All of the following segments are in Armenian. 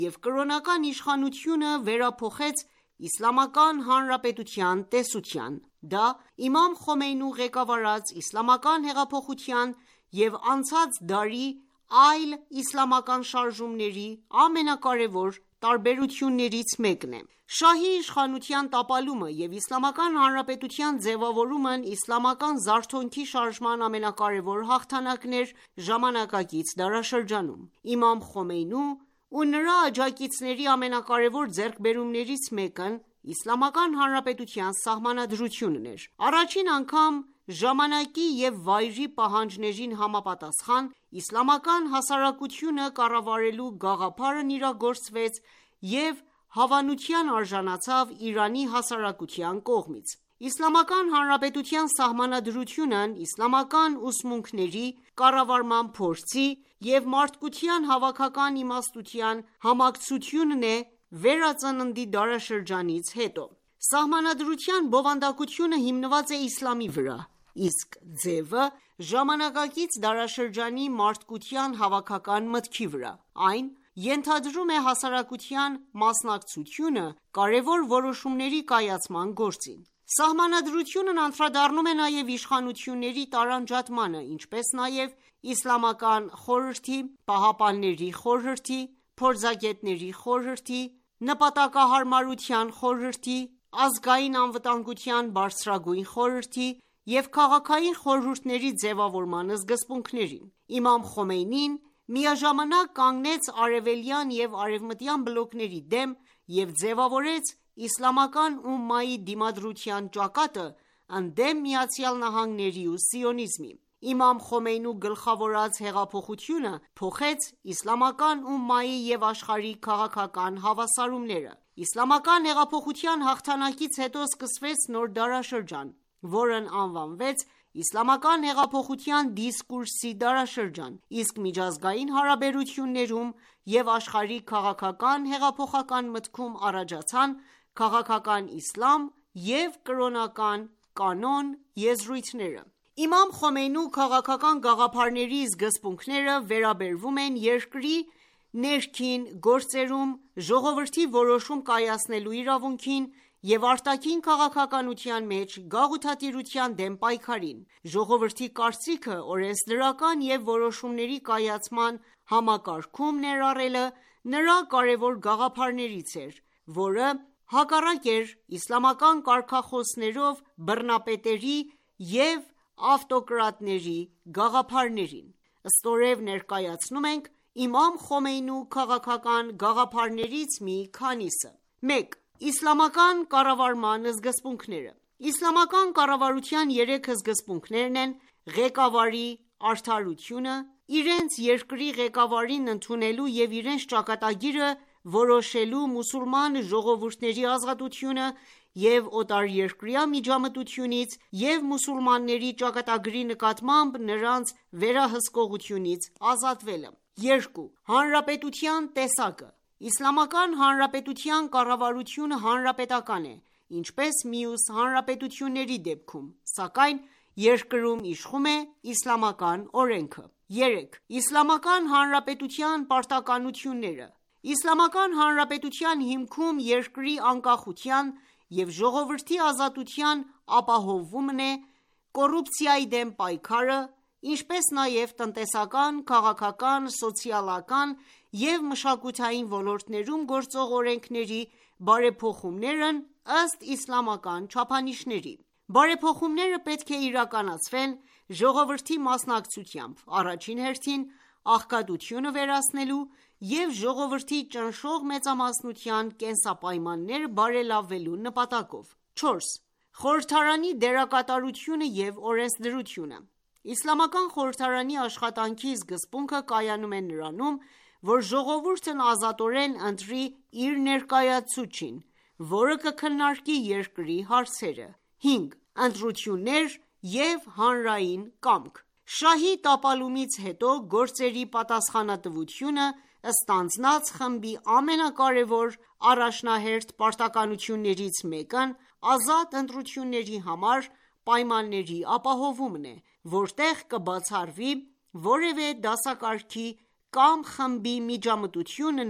և կրոնական իշխանությունը վերափոխեց Իսլամական Հանրապետության տեսության: Դա իմամ Խոմեյնու ղեկավարած իսլամական հեղափոխության և անցած դարի այլ իսլամական շարժումների ամենակարևոր տարբերություններից մեկն է: Շահի իշխանության տապալումը և Իսլամական Հանրապետության ձևավորումն իսլամական զարթոնքի շարժման ամենակարևոր հաղթանակն էր ժամանակակից դարաշրջանում: Իմամ Խոմեյնու ու նրա աջակիցների ամենակարևոր ձեռքբերումներից մեկն Իսլամական Հանրապետության սահմանադրությունն էր: Առաջին անգամ ժամանակի և վայրի պահանջներին համապատասխան, իսլամական հասարակությունը կառավարելու գաղափարն իրագործվեց և հավանության արժանացավ Իրանի հասարակության կողմից: Իսլամական Հանրապետության սահմանադրությունն իսլամական ուսմունքների, կառավարման փորձի և մարդկության հավաքական իմաստության համակցությունն է վերածննդի դարաշրջանից հետո: Սահմանադրության բովանդակությունը հիմնված է իսլամի վրա, իսկ ձևը ժամանակակից դարաշրջանի մարդկության հավաքական մտքի վրա: Այն ենթադրում է հասարակության մասնակցությունը կարևոր որոշումների կայացման գործին: Սահմանադրությունն անդրադառնում է նաև իշխանությունների տարանջատմանը, ինչպես նաև Իսլամական խորհրդի, Պահապանների խորհրդի, Փորձագետների խորհրդի, Նպատակահարմարության խորհրդի, Ազգային անվտանգության բարձրագույն խորհրդի և քաղաքային խորհուրդների ձևավորման սկզբունքներին: Իմամ Խոմեյնին միաժամանակ կանգնեց արևելյան և արևմտյան բլոկների դեմ և ձևավորեց իսլամական ումմայի դիմադրության ճակատը ընդդեմ ԱՄՆ-ի ու սիոնիզմի: Իմամ Խոմեյնու գլխավորած հեղափոխությունը փոխեց իսլամական ումմայի և աշխարհի քաղաքական հավասարումները: Իսլամական հեղափոխության հաղթանակից հետո սկսվեց նոր դարաշրջան, որն անվանվեց Իսլամական հեղափոխության դիսկուրսի դարաշրջան, իսկ միջազգային հարաբերություններում և աշխարհի քաղաքական հեղափոխական մտքում առաջացան քաղաքական իսլամ և կրոնական կանոն եզրույթները: Իմամ Խոմեյնու քաղաքական գաղափարների սկզբունքները վերաբերում են երկրի ներքին գործերում ժողովրդի որոշում կայացնելու իրավունքին և արտաքին քաղաքականության մեջ գաղութատիրության դեմ պայքարին: Ժողովրդի կարծիքը օրենսդրական և որոշումների կայացման համակարգում ներառելը նրա կարևոր գաղափարներից էր, որը հակառակ էր իսլամական կարգախոսներով բռնապետերի և ավտոկրատների գաղափարներին: Ստորև ներկայացնում ենք իմամ Խոմեյնու քաղաքական գաղափարներից մի քանիսը: 1. Իսլամական կառավարման սկզբունքները: Իսլամական կառավարության երեք սկզբունքներն են՝ ղեկավարի արդարությունը, իրենց երկրի ղեկավարին ընդունելու և իրենց ճակատագիրը որոշելու մուսուլման ժողովուրդների ազատությունը և օտարերկրյա միջամտությունից և մուսուլմանների ճակատագրի նկատմամբ նրանց վերահսկողությունից ազատվելը: 2. Հանրապետության տեսակը: Իսլամական հանրապետության կառավարությունը հանրապետական է, ինչպես մյուս հանրապետությունների դեպքում, սակայն երկրում իշխում է իսլամական օրենքը: 3. Իսլամական հանրապետության պարտականությունները: Իսլամական հանրապետության հիմքում երկրի անկախության և ժողովրդի ազատության ապահովումն է, կոռուպցիայի դեմ պայքարը, ինչպես նաև տնտեսական, քաղաքական, սոցիալական և մշակութային ոլորտներում գործող օրենքների բարեփոխումներն ըստ իսլամական չափանիշների: Բարեփոխումները պետք է իրականացվեն ժողովրդի մասնակցությամբ, առաջին հերթին աղքատությունը վերացնելու և ժողովրդի ճնշող մեծամասնության կենսապայմանները բարելավելու նպատակով: 4. Խորհրդարանի դերակատարությունը և օրենսդրությունը: Իսլամական խորհրդարանի աշխատանքի սկզբունքը կայանում է նրանում, որ ժողովուրդն ազատորեն ընտրի իր ներկայացուցչին, որը կքննարկի երկրի հարցերը: 5. Ընտրություններ և հանրային կամք: Շահի տապալումից հետո գործերի պատասխանատվությունը ստանձնած խմբի ամենակարևոր առաջնահերթ պարտականություններից մեկն ազատ ընտրությունների համար պայմանների ապահովումն է, որտեղ կբացառվի որևէ դասակարգի կամ խմբի միջամտությունն ու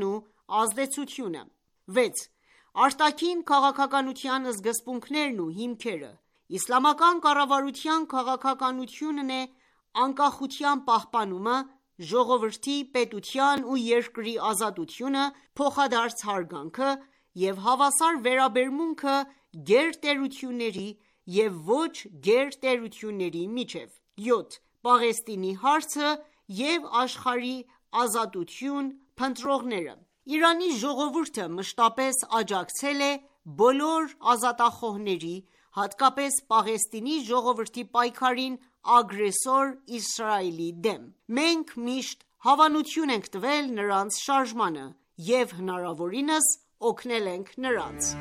ազդեցությունը։ 6. Արտաքին քաղաքականության սկզբունքներն ու հիմքերը։ Իսլամական կառավարության քաղաքականությունն է անկախության պահպանումը, ժողովրդի, պետության ու երկրի ազատությունը, փոխադարձ հարգանքը և հավասար վերաբերմունքը գերտերությունների և ոչ գերտերությունների միջև։ 7. Պաղեստինի հարցը և աշխարհի ազատություն փնտրողները։ Իրանի ժողովուրդը մշտապես աջակցել է բոլոր ազատախոհների, հատկապես Պաղեստինի ժողովրդի պայքարին ագրեսոր Իսրայելի դեմ։ Մենք միշտ հավանություն ենք տվել նրանց շարժմանը և հնարավորինս օգնել ենք նրանց։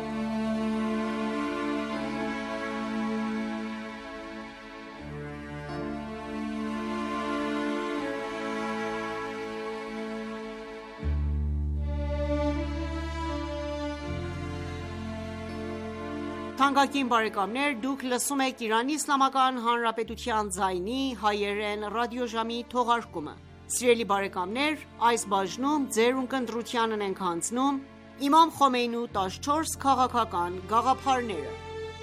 Թանկագին բարեկամներ, դուք լսում եք Իրանի Իսլամական Հանրապետության ձայնի հայերեն ռադիոժամի թողարկումը։ Սիրելի բարեկամներ, այս բաժնում ձեր ունկնդրությանն ենք հանձնում Իմամ Խոմեյնու 14 քաղաքական գաղափարները։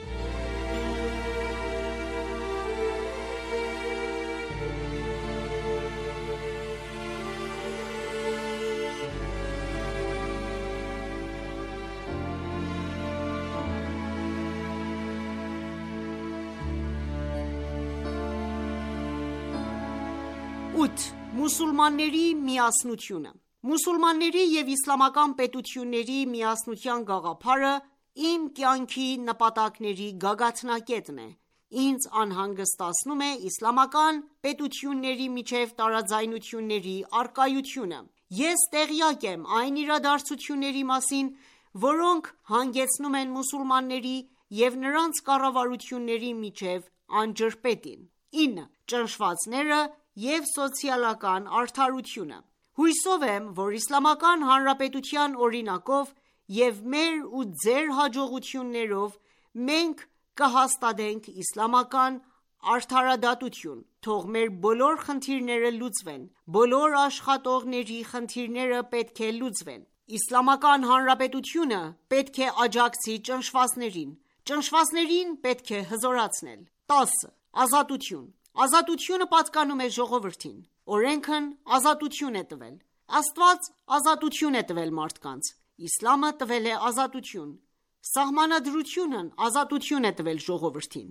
8. Մուսուլմանների միասնությունը։ Մուսուլմանների և իսլամական պետությունների միասնության գաղափարը իմ կյանքի նպատակների գագաթնակետն է։ Ինձ անհանգստացնում է իսլամական պետությունների միջև տարաձայնությունների առկայությունը։ Ես տեղյակ եմ այն իրադարձությունների մասին, որոնք հանգեցնում են մուսուլմանների և նրանց կառավարությունների միջև անջրպետին։ 9. Ճնշվածները և սոցիալական արդարությունը։ Հուսով եմ, որ Իսլամական Հանրապետության օրինակով և մեր ու ձեր հաջողություններով մենք կհաստատենք իսլամական արդարադատություն։ Թող մեր բոլոր խնդիրները լուծվեն։ Բոլոր աշխատողների խնդիրները պետք է լուծվեն։ Իսլամական Հանրապետությունը պետք է աջակցի ճնշվածներին։ Ճնշվածներին պետք է հզորացնել։ 10. Ազատություն։ Ազատությունը պատկանում է ժողովրդին։ Օրենքն ազատություն է տվել։ Աստված ազատություն է տվել մարդկանց։ Իսլամը տվել է ազատություն։ Սահմանադրությունն ազատություն է տվել ժողովրդին։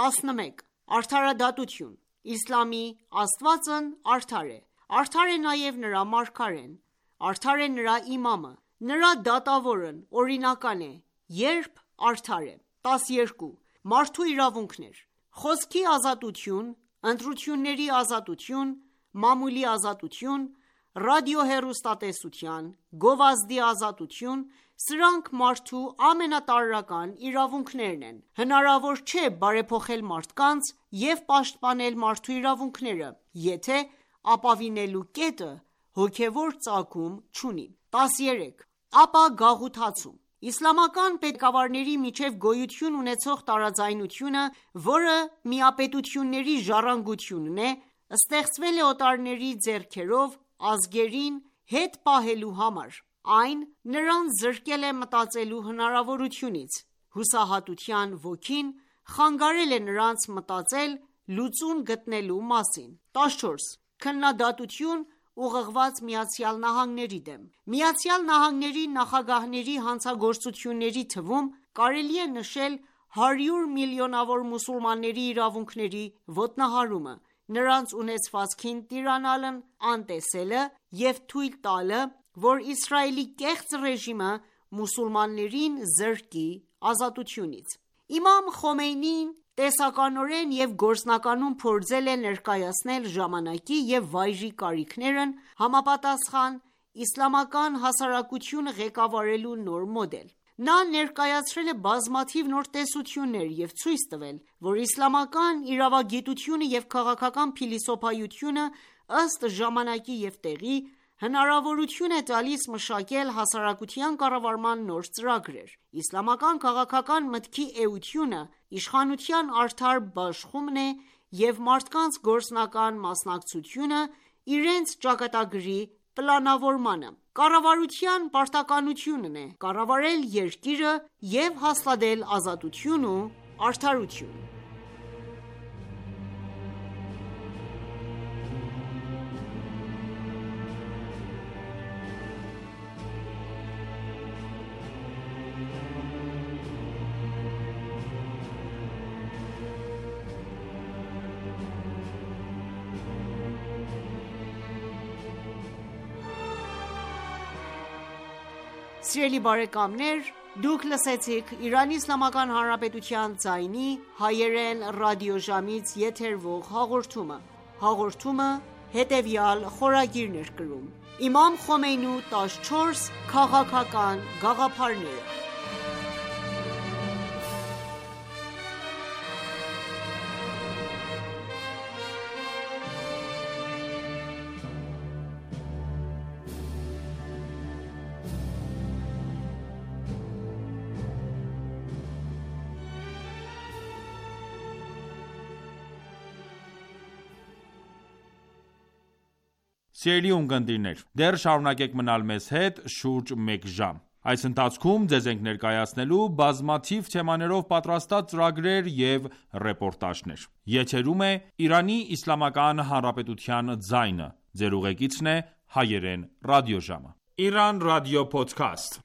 11. Արդարադատություն։ Իսլամի Աստվածն արդար է։ Արդար է նաև նրա մարգարեն։ Արդար է նրա իմամը։ Նրա դատավորն օրինական է, երբ արդար է։ 12. Մարդու իրավունքներ։ Խոսքի ազատություն, ընտրությունների ազատություն, մամուլի ազատություն, ռադիոհեռուստատեսության, գովազդի ազատություն, սրանք մարդու ամենատարրական իրավունքներն են։ Հնարավոր չէ բարեփոխել մարդկանց և պաշտպանել մարդու իրավունքները, եթե ապավինելու կետը հոգևոր ծագում չունի։ 13. Ապա գաղութացում։ Իսլամական պետքավարների միջև գոյություն ունեցող տարաձայնությունը, որը միապետությունների ժառանգությունն է, ստեղծվել է օտարների ձեռքերով ազգերին հետ պահելու համար։ Այն նրանց զրկել է մտածելու հնարավորությունից։ Հուսահատության ոգին խանգարել է նրանց մտածել լուծում գտնելու մասին։ 14. Քննադատություն ուղղված ԱՄՆ-ի դեմ։ ԱՄՆ-ի նախագահների հանցագործությունների թվում կարելի է նշել 100 միլիոնավոր մուսուլմանների իրավունքների ոտնահարումը, նրանց ունեցվածքին տիրանալն անտեսելը և թույլ տալը, որ Իսրայելի կեղծ ռեժիմը մուսուլմաններին զրկի ազատությունից։ Իմամ Խոմեյնին տեսականորեն և գործնականում փորձել է ներկայացնել ժամանակի և վայրի կարիքներն համապատասխան իսլամական հասարակությունը ղեկավարելու նոր մոդել։ Նա ներկայացրել է բազմաթիվ նոր տեսություններ և ցույց տվել, որ իսլամական իրավագիտությունը և քաղաքական փիլիսոփայությունը ըստ ժամանակի և տեղի հնարավորություն է տալիս մշակել հասարակության կառավարման նոր ծրագրեր։ Իսլամական քաղաքական մտքի էությունը իշխանության արդար բաշխումն է և մարդկանց գործնական մասնակցությունը իրենց ճակատագրի պլանավորմանը։ Կառավարության պարտականությունն է կառավարել երկիրը և հաստատել ազատություն ու արդարություն։ Սիրելի բարեկամներ, դուք լսեցիք Իրանի Իսլամական Հանրապետության ձայնի հայերեն ռադիոժամից եթերվող հաղորդումը։ Հաղորդումը հետևյալ խորագիրն էր կրում. Իմամ Խոմեյնու 14 քաղաքական գաղափարները։ Սիրելի ունկնդիրներ, դեռ շարունակեք մնալ մեզ հետ շուրջ մեկ ժամ։ Այս ընթացքում ձեզ ենք ներկայացնելու բազմաթիվ թեմաներով պատրաստած ծրագրեր և ռեպորտաժներ։ Եթերում է Իրանի Իսլամական Հանրապետության ձայնը։ Ձեր ուղեկիցն է հայերեն ռադիոժամը։ Iran Radio Podcast.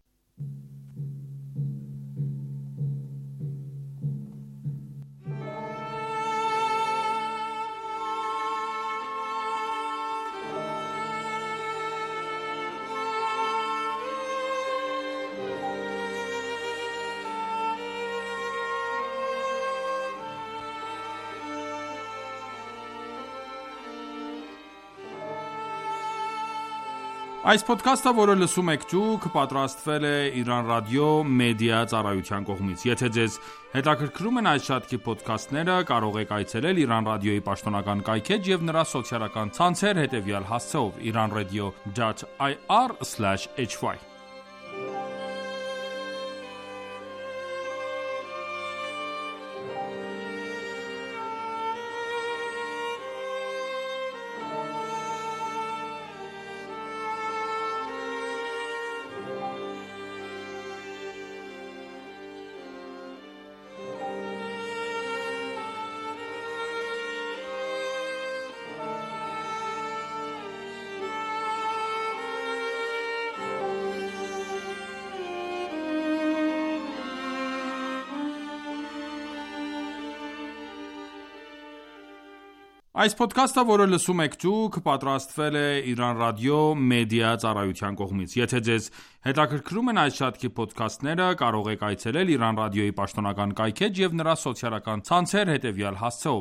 Այս ոդքասթը, որը լսում եք դուք, պատրաստվել է Iran Radio Media ծառայության կողմից։ Եթե ձեզ հետաքրքրում են այս շարքի ոդքասթները, կարող եք այցելել Iran Radio-ի պաշտոնական կայքէջ և նրա սոցիալական ցանցեր հետևյալ հասցեով՝ iranradio.ir/hy։ Այս ոդքասթը, որը լսում եք դուք, պատրաստվել է Iran Radio Media ծառայության կողմից։ Եթե ձեզ հետաքրքրում են այս շարքի ոդքասթները, կարող եք այցելել Iran Radio-ի պաշտոնական կայքէջ և նրա սոցիալական ցանցեր հետևյալ հասցեով՝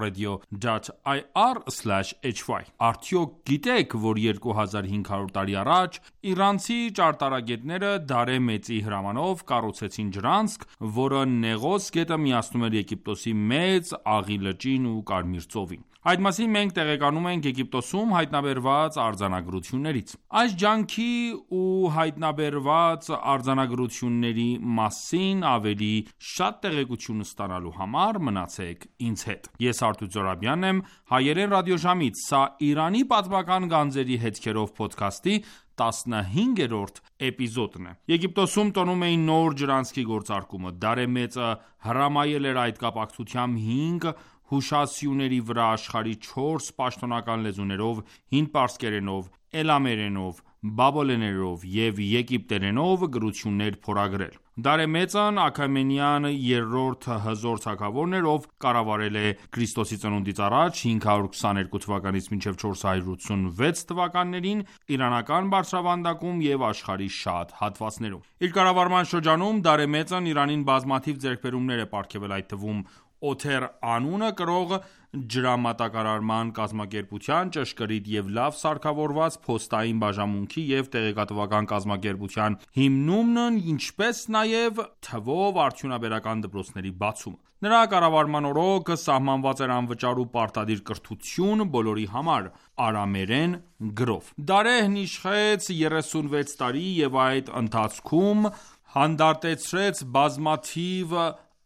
iranradio.ir/hy։ Արդյոք գիտեք, որ 2500 տարի առաջ իրանցի ճարտարագետները Դարե Մեծի հրամանով կառուցեցին ջրանցք, որը Նեղոս գետը միացնում էր Եգիպտոսի Մեծ Աղի լճին ու Կարմիր ծովին։ Այդ մասին մենք տեղեկանում ենք Եգիպտոսում հայտնաբերված արձանագրություններից։ Այս ջանքի ու հայտնաբերված արձանագրությունների մասին ավելի շատ տեղեկություն ստանալու համար մնացեք ինձ հետ։ Ես Արթուր Զորաբյանն եմ, հայերեն ռադիոժամից, սա Իրանի պատմական գանձերի հետքերով ոդքասթի 15-րդ էպիզոդն է։ Եգիպտոսում տոնում էին նոր ջրանցքի գործարկումը։ Դարե Մեծը հրամայել էր այդ կապակցությամբ 5 հուշասյուների վրա աշխարհի 4 պաշտոնական լեզուներով՝ հինդ պարսկերենով, էլամերենով, բաբելերենով և եգիպտերենով գրություններ փորագրել։ Դարե Մեծն Աքեմենյան երրորդ հզոր թագավորն էր, ով կառավարել է Ք.ծ.ա. 522 թվականից մինչև 486 թվականներին իրանական բարձրավանդակում և աշխարհի շատ հատվածներում։ Իր կառավարման շրջանում Դարե Մեծն Իրանին բազմաթիվ ձեռքբերումներ է պարգևել, այդ թվում Օթեր անունը կրող ջրամատակարարման կազմակերպության, ճշգրիտ և լավ սարքավորված փոստային բաժանմունքի և տեղեկատվական կազմակերպության հիմնումն, ինչպես նաև թվով արդյունաբերական դպրոցների բացումը։ Նրա կառավարման օրոք սահմանված էր անվճար ու պարտադիր կրթություն բոլորի համար արամերեն գրով։ Դարեհն իշխեց 36 տարի և այդ ընթացքում հանդարտեցրեց բազմաթիվ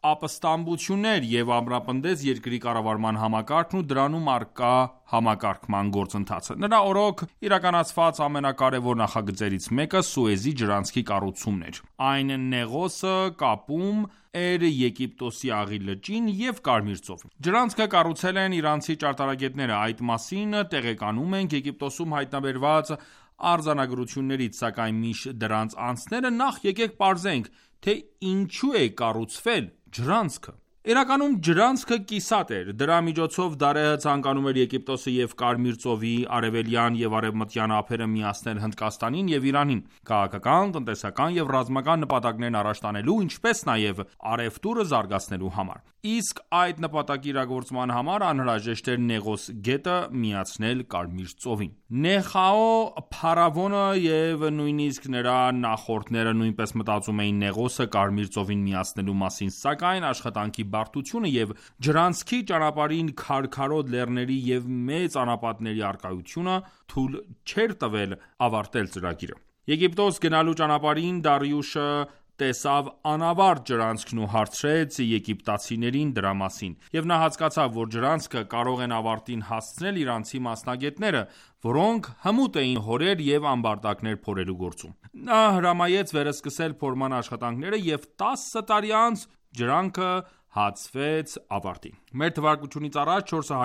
ապստամբություններ և ամրապնդեց երկրի կառավարման համակարգն ու դրանում առկա համակարգման գործընթացը։ Նրա օրոք իրականացված ամենակարևոր նախագծերից մեկը Սուեզի ջրանցքի կառուցումն էր։ Այն Նեղոսը կապում էր Եգիպտոսի Աղի լճին և Կարմիր ծովին։ Ջրանցքը կառուցել են իրանցի ճարտարագետները։ Այդ մասին տեղեկանում ենք Եգիպտոսում հայտնաբերված արձանագրություններից, սակայն մինչ դրանց անցնելը նախ եկեք պարզենք, թե ինչու է կառուցվել ջրանցքը։ Իրականում ջրանցքը կիսատ էր։ Դրա միջոցով Դարեհը ցանկանում էր Եգիպտոսը և Կարմիր ծովի արևելյան և արևմտյան ափերը միացնել Հնդկաստանին և Իրանին, քաղաքական, տնտեսական և ռազմական նպատակներն առաջ տանելու, ինչպես նաև առևտուրը զարգացնելու համար։ Իսկ այդ նպատակի իրագործման համար անհրաժեշտ էր Նեղոս գետը միացնել Կարմիր ծովին։ Նեխաո փարավոնը և նույնիսկ նրա նախորդները նույնպես մտածում էին Նեղոսը Կարմիր ծովին միացնելու մասին, սակայն աշխատանքի բարդությունը և ջրանցքի ճանապարհին քարքարոտ լեռների և մեծ անապատների առկայությունը թույլ չէր տվել ավարտել ծրագիրը։ Եգիպտոս գնալու ճանապարհին Դարիուշը տեսավ անավարտ ջրանցքն ու հարցրեց եգիպտացիներին դրա մասին, և նա հասկացավ, որ ջրանցքը կարող են ավարտին հասցնել իրանցի մասնագետները, որոնք հմուտ էին հորեր և ամբարտակներ փորելու գործում։ Նա հրամայեց վերսկսել փորման աշխատանքները և 10 տարի անց ջրանքը հասցվեց ավարտին։ Մ.թ.ա.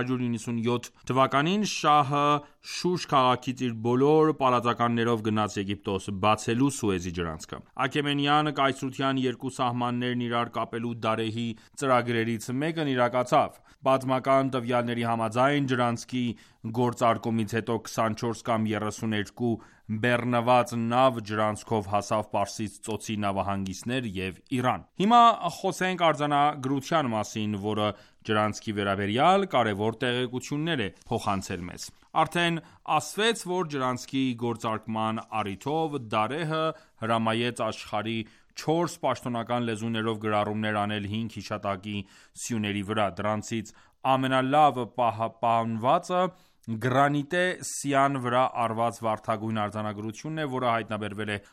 497 թվականին շահը Շուշ քաղաքից իր բոլոր պալատականներով գնաց Եգիպտոս՝ բացելու Սուեզի ջրանցքը։ Աքեմենյան կայսրության երկու սահմաններն իրար կապելու Դարեհի ծրագրերից մեկն իրագացավ։ Պատմական տվյալների համաձայն ջրանցքի գործարկումից հետո 24 կամ 32 բեռնված նավ ջրանցքով հասավ Պարսից ծոցի նավահանգիստներ և Իրան։ Հիմա խոսենք արձանագրության մասին, որը ջրանցքի վերաբերյալ կարևոր տեղեկություններ է փոխանցել մեզ։ Արդեն ասվեց, որ ջրանցքի գործարկման առիթով Դարեհը հրամայեց աշխարհի 4 պաշտոնական լեզուներով գրառումներ անել 5 հիշատակի սյուների վրա։ Դրանցից ամենալավ պահպանվածը գրանիտե սյան վրա առված վարդագույն արձանագրությունն է, որը հայտնաբերվել է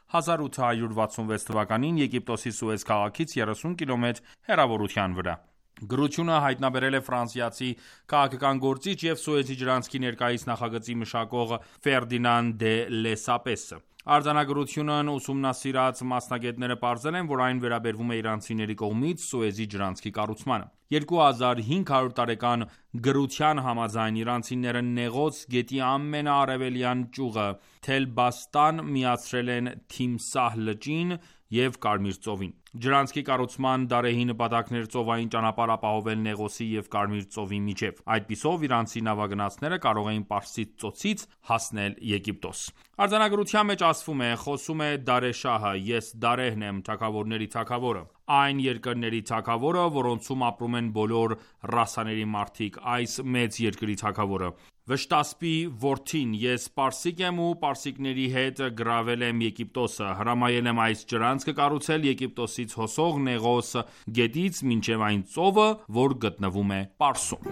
1866 թվականին Եգիպտոսի Սուեզ քաղաքից 30 կիլոմետր հեռավորության վրա։ Գրությունը հայտնաբերել է ֆրանսիացի քաղաքական գործիչ և Սուեզի ջրանցքի ներկայիս նախագծի մշակող Ֆերդինանդ դե Լեսապեսը։ Արձանագրությունն ուսումնասիրած մասնագետները պարզել են, որ այն վերաբերվում է իրանցիների կողմից Սուեզի ջրանցքի կառուցմանը։ 2500 տարեկան գրության համաձայն իրանցիները Նեղոս գետի ամենաարևելյան ճյուղը Թելբաստան միացրել են Թիմսահ լճին և Կարմիր ծովին։ Ջրանցքի կառուցման Դարեհի նպատակն էր ծովային ճանապարհ ապահովել Նեղոսի և Կարմիր ծովի միջև։ Այդպիսով իրանցի նավագնացները կարող էին Պարսից ծոցից հասնել Եգիպտոս։ Արձանագրության մեջ ասվում է. խոսում է Դարե շահը, ես Դարեհն եմ, թագավորների թագավորը, այն երկրների թագավորը, որոնցում ապրում են բոլոր ռասաների մարդիկ, այս մեծ երկրի թագավորը, Վշտասպի որդին, ես պարսիկ եմ ու պարսիկների հետ գրավել եմ Եգիպտոսը, հրամայել եմ այս ջրանցքը կառուցել Եգիպտոսից հոսող Նեղոս գետից մինչև այն ծովը, որ գտնվում է Պարսում։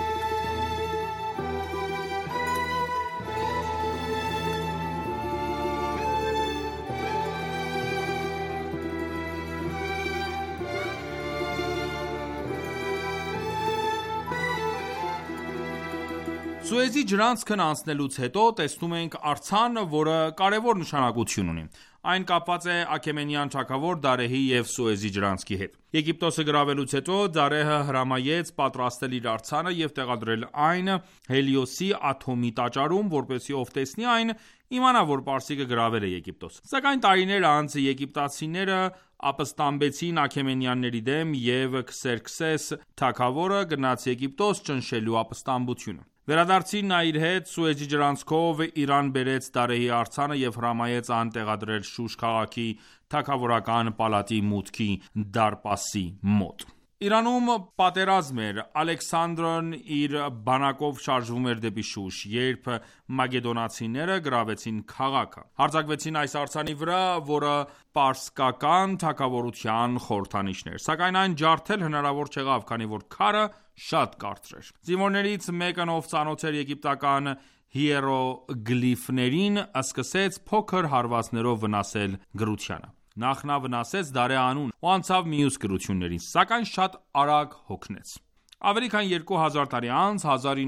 Սուեզի ջրանցքն անցնելուց հետո տեսնում ենք արձան, որը կարևոր նշանակություն ունի։ Այն կապված է Աքեմենյան թագավոր Դարեհի և Սուեզի ջրանցքի հետ։ Եգիպտոսը գրավելուց հետո Դարեհը հրամայեց պատրաստել իր արձանը և տեղադրել այն հելիոսի աթոմի տաճարում, որպեսզի ով տեսնի այն, իմանա, որ պարսիկը գրավել է Եգիպտոսը։ Սակայն տարիներ անց եգիպտացիները ապստամբեցին աքեմենյանների դեմ, և Քսերքսես թագավորը գնաց Եգիպտոս ճնշելու ապստամբությունը։ Վերադարձին նա իր հետ Սուեզի ջրանցքով Իրան բերեց Դարեհի արձանը և հրամայեց այն տեղադրել Շուշ քաղաքի թագավորական պալատի մուտքի դարպասի մոտ։ Իրանում պատերազմ էր։ Ալեքսանդրն իր բանակով շարժվում էր դեպի Շուշ, երբ մակեդոնացիները գրավեցին քաղաքը։ Հարձակվեցին այս արձանի վրա, որը պարսկական թագավորության խորհրդանիշն էր, սակայն այն ջարդել հնարավոր չեղավ, քանի որ քարը շատ կարճ էր։ Զինվորներից մեկն, ով ծանոթ էր եգիպտական հիերոգլիֆներին, սկսեց փոքր հարվածներով վնասել գրությանը։ Նախ նա վնասեց Դարե անուն ու անցավ մյուս կրություններին, սակայն շատ արագ հոգնեց։ Ավելի քան 2000 տարի անց,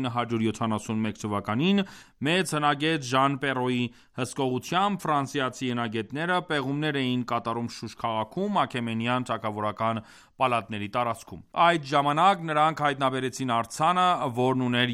1971 թվականին, մեծ հնագետ Ժան Պերոյի հսկողությամբ ֆրանսիացի հնագետները պեղումներ էին կատարում Շուշ քաղաքում Աքեմենյան թագավորական պալատների տարածքում։ Այդ ժամանակ նրանք հայտնաբերեցին արձանը, որն ուներ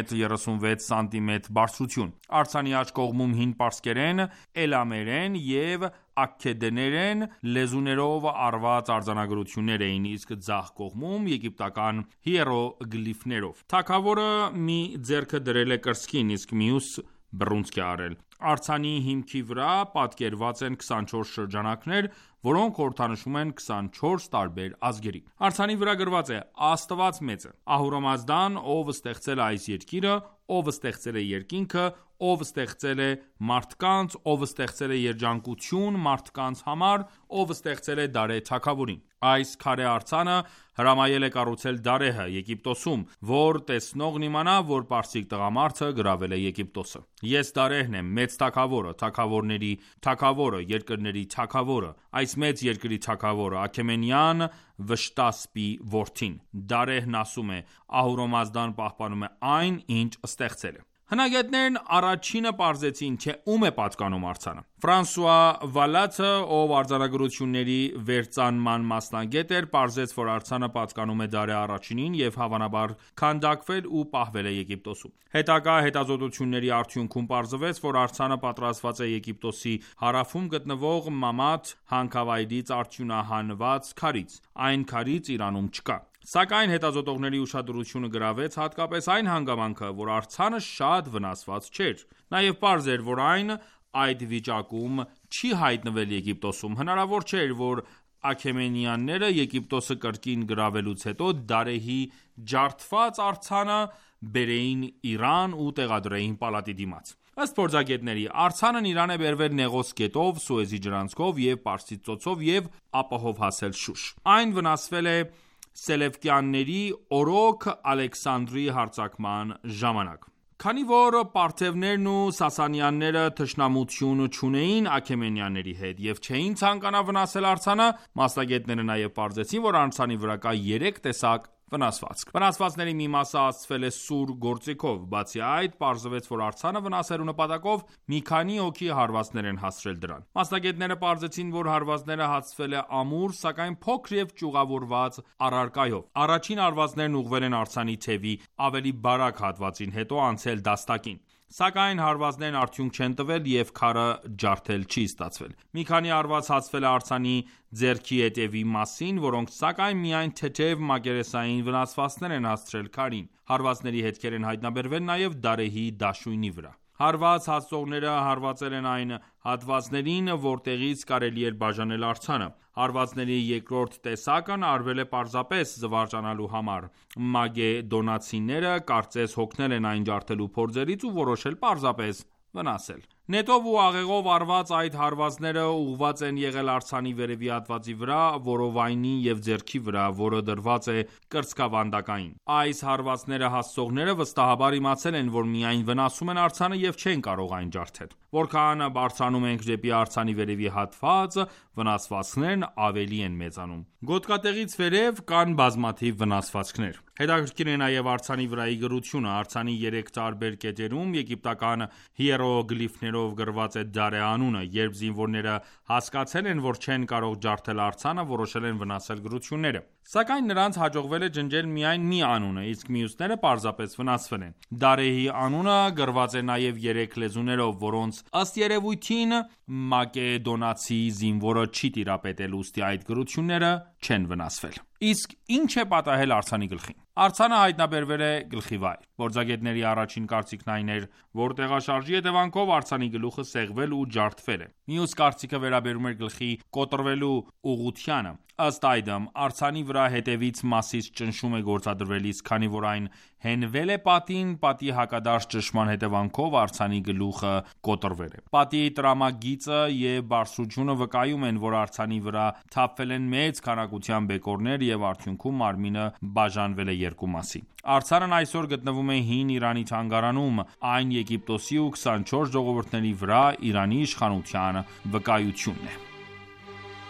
2.36 սանտիմետր բարձրություն։ Արձանի աջ կողմում հին պարսկերեն, էլամերեն և աքքեդերեն լեզուներով արված արձանագրություններ էին, իսկ ձախ կողմում եգիպտական հիերոգլիֆներով։ Թագավորը մի ձեռքը դրել է կրծքին, իսկ մյուս բռունցք է արել։ Արձանի հիմքի վրա պատկերված են 24 շրջանակներ, որոնք խորհրդանշում են 24 տարբեր ազգերի։ Արձանի վրա գրված է. Աստված մեծ է, Ահուրամազդան, ով ստեղծել է այս երկիրը, ով ստեղծել է երկինքը, ով ստեղծել է մարդկանց, ով ստեղծել է երջանկություն մարդկանց համար, ով ստեղծել է Դարե թագավորին։ Այս քարե արձանը հրամայել է կառուցել Դարեհը Եգիպտոսում, որ տեսնողն իմանա, որ պարսիկ տղամարդը գրավել է Եգիպտոսը։ Ես Դարեհն եմ, մեծ թագավորը, թագավորների թագավորը, երկրների թագավորը, այս մեծ երկրի թագավորը, Աքեմենյան Վշտասպի որդին։ Դարեհն ասում է. Ահուրամազդան պահպանում է այն, ինչ ստեղծել է։ Հնագետներն առաջինը պարզեցին, թե ում է պատկանում արձանը։ Ֆրանսուଆ Վալաթը, ով արձանագրությունների վերծանման մասնագետ էր, պարզեց, որ արձանը պատկանում է Դարե առաջինին և հավանաբար քանդակվել ու պահվել է Եգիպտոսում։ Հետագա հետազոտությունների արդյունքում պարզվեց, որ արձանը պատրաստված է Եգիպտոսի հարավում գտնվող Մամաթ հանքավայրից արդյունահանված քարից։ Այն քարից Իրանում չկա։ Սակայն հետազոտողների ուշադրությունը գրավեց հատկապես այն հանգամանքը, որ արձանը շատ վնասված չէր։ Նաև պարզ էր, որ այն այդ վիճակում չի հայտնվել Եգիպտոսում։ Հնարավոր չէր, որ Աքեմենյանները Եգիպտոսը կրկին գրավելուց հետո Դարեհի ջարդված արձանը բերեին Իրան ու տեղադրեին պալատի դիմաց։ Ըստ փորձագետների, արձանն Իրան է բերվել Նեղոս գետով, Սուեզի ջրանցքով և Պարսից ծոցով և ապահով հասել Շուշ։ Այն վնասվել է Սելևկյանների օրոք Ալեքսանդրի հարձակման ժամանակ։ Քանի որ պարթևներն ու սասանյանները թշնամություն չունեին աքեմենյանների հետ և չէին ցանկանա վնասել արձանը, մասնագետները նաև պարզեցին, որ արձանի վրա կա 3 տեսակ վնասվածք։ Վնասվածքների մի մասը հասցվել է սուր գործիքով։ Բացի այդ, պարզվեց, որ արձանը վնասելու նպատակով մի քանի հոգի հարվածներ են հասցրել դրան։ Մասնագետները պարզեցին, որ հարվածները հասցվել է ամուր, սակայն փոքր և ճյուղավորված առարկայով։ Առաջին հարվածներն ուղղվել են արձանի թևի ավելի բարակ հատվածին, հետո անցել դաստակին։ Սակայն հարվածներն արդյունք չեն տվել և քարը ջարդել չի ստացվել։ Մի քանի հարված հասցվել է արձանի ձեռքի ետևի մասին, որոնք սակայն միայն թեթև մակերեսային վնասվածքներ են հասցրել քարին։ Հարվածների հետքեր են հայտնաբերվել նաև Դարեհի դաշույնի վրա։ Հարված հասցողները հարվածել են այն հատվածներին, որտեղից կարելի էր բաժանել արձանը։ Հարվածների երկրորդ տեսակն արվել է պարզապես զվարճանալու համար։ Մագեդոնացիները կարծես հոգնել են այն ջարդելու փորձերից ու որոշել պարզապես վնասել։ Նետով ու աղեղով արված այդ հարվածները ուղղված են եղել արձանի վերևի հատվածի վրա, որովայնի և ձեռքի վրա, որը դրված է կրծքավանդակային։ Այս հարվածները հասցողները վստահաբար իմացել են, որ միայն վնասում են արձանը և չեն կարող այն ջարդել։ Որքան բարձրանում ենք դեպի արձանի վերևի հատված, վնասվածքներն ավելի են մեծանում։ Գոտկատեղից վերև կան բազմաթիվ վնասվածքներ։ Հետաքրքիր է նաև արձանի վրայի գրությունը։ Արձանի 3 տարբեր կետերում եգիպտական հիերոգլիֆներով գրված է Դարե անունը։ Երբ զինվորները հասկացել են, որ չեն կարող ջարդել արձանը, որոշել են վնասել գրությունները։ Սակայն նրանց հաջողվել է ջնջել միայն մի անունը, իսկ մյուսները պարզապես վնասվել են։ Դարեհի անունը գրված է նաև 3 լեզուներով, որոնց ըստ երևույթին մակեդոնացի զինվորը չի տիրապետել, ուստի այդ գրությունները չեն վնասվել։ Իսկ ինչ է պատահել արձանի գլխին։ Արձանը հայտնաբերվել է գլխի վայր։ Փորձագետների առաջին կարծիքն այն էր, որ տեղաշարժի հետևանքով արձանի գլուխը սեղվել ու ջարդվել է։ Մյուս կարծիքը վերաբերում էր գլխի կոտրվելու ուղղությանը։ Ըստ այդմ, արձանի վրա հետևից մասից ճնշում է գործադրվել, իսկ քանի որ այն հենվել է պատին, պատի հակադարձ ճնշման հետևանքով արձանի գլուխը կոտրվել է։ Պատի տրամագիծը և բարձրությունը վկայում են, որ արձանի վրա թափվել են մեծ քանակությամբ բեկորներ և արդյունքում մարմինը բաժանվել է երկու մասի։ Արձանն այսօր գտնվում է հին Իրանի թանգարանում, այն Եգիպտոսի ու 24 ժողովուրդների վրա Իրանի իշխանության վկայությունն է։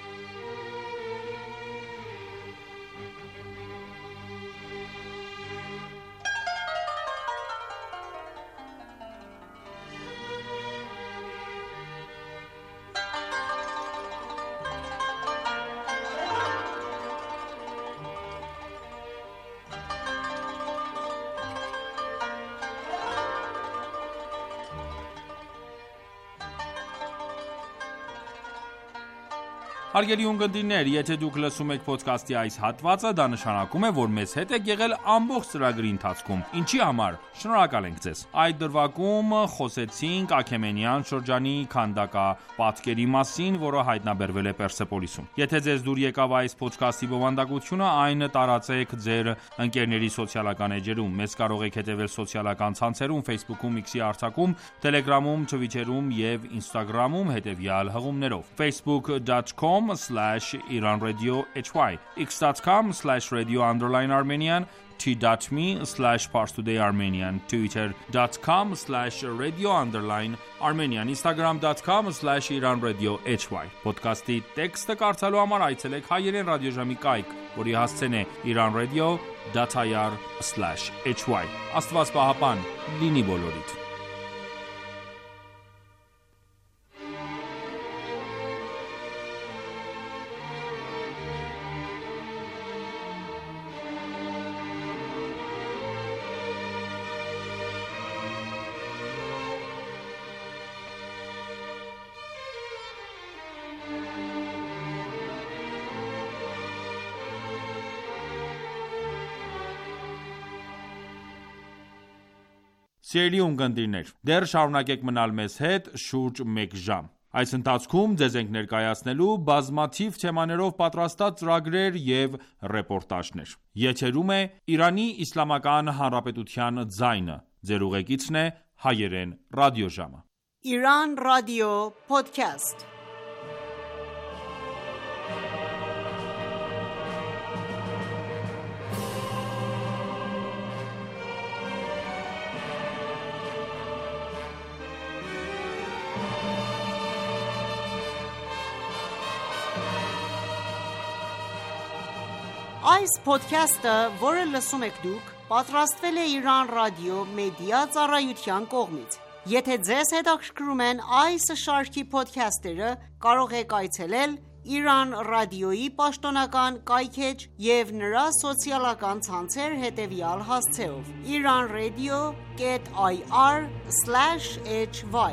Հարգելի ունկնդիրներ, եթե դուք լսում եք ոդքասթի այս հատվածը, դա նշանակում է, որ մեզ հետ եք եղել ամբողջ ծրագրի ընթացքում։ Ինչի համար։ Շնորհակալ ենք ձեզ։ Այդ դրվագում խոսեցինք Աքեմենյան շրջանի քանդակապատկերի մասին, որը հայտնաբերվել է Պերսեպոլիսում։ Եթե ձեզ դուր եկավ այս ոդքասթի բովանդակությունը, այն տարածեք ձեր ընկերների սոցիալական էջերում։ Մեզ կարող եք հետևել սոցիալական ցանցերում, Facebook-ում, X-ի արձակում, Telegram-ում, Twitter-ում եւ Instagram-ում հետևյալ հղումներով. facebook.com/iranradiohy, x.com/radio_armenian, t.me/parstoday_armenian, twitter.com/radio_armenian, instagram.com/iranradiohy։ Ոդքասթի տեքստը կարդալու համար այցելեք հայերեն ռադիոժամի կայք, որի հասցեն է iranradio.ir/hy։ Աստված պահապան լինի բոլորիդ։ Սիրելի ունկնդիրներ, դեռ շարունակեք մնալ մեզ հետ շուրջ մեկ ժամ։ Այս ընթացքում ձեզ ենք ներկայացնելու բազմաթիվ թեմաներով պատրաստած ծրագրեր և ռեպորտաժներ։ Եթերում է Իրանի Իսլամական Հանրապետության ձայնը։ Ձեր ուղեկիցն է հայերեն ռադիոժամը։ Iran Radio Podcast. Այս podcast-ը, որը լսում եք դուք, պատրաստվել է Iran Radio Media ծառայության կողմից։ Եթե ձեզ հետաքրքրում են այս շարքի podcast-երը, կարող եք այցելել Iran Radio-ի պաշտոնական կայքէջ և նրա սոցիալական ցանցեր հետևյալ հասցեով՝ iranradio.ir/hy։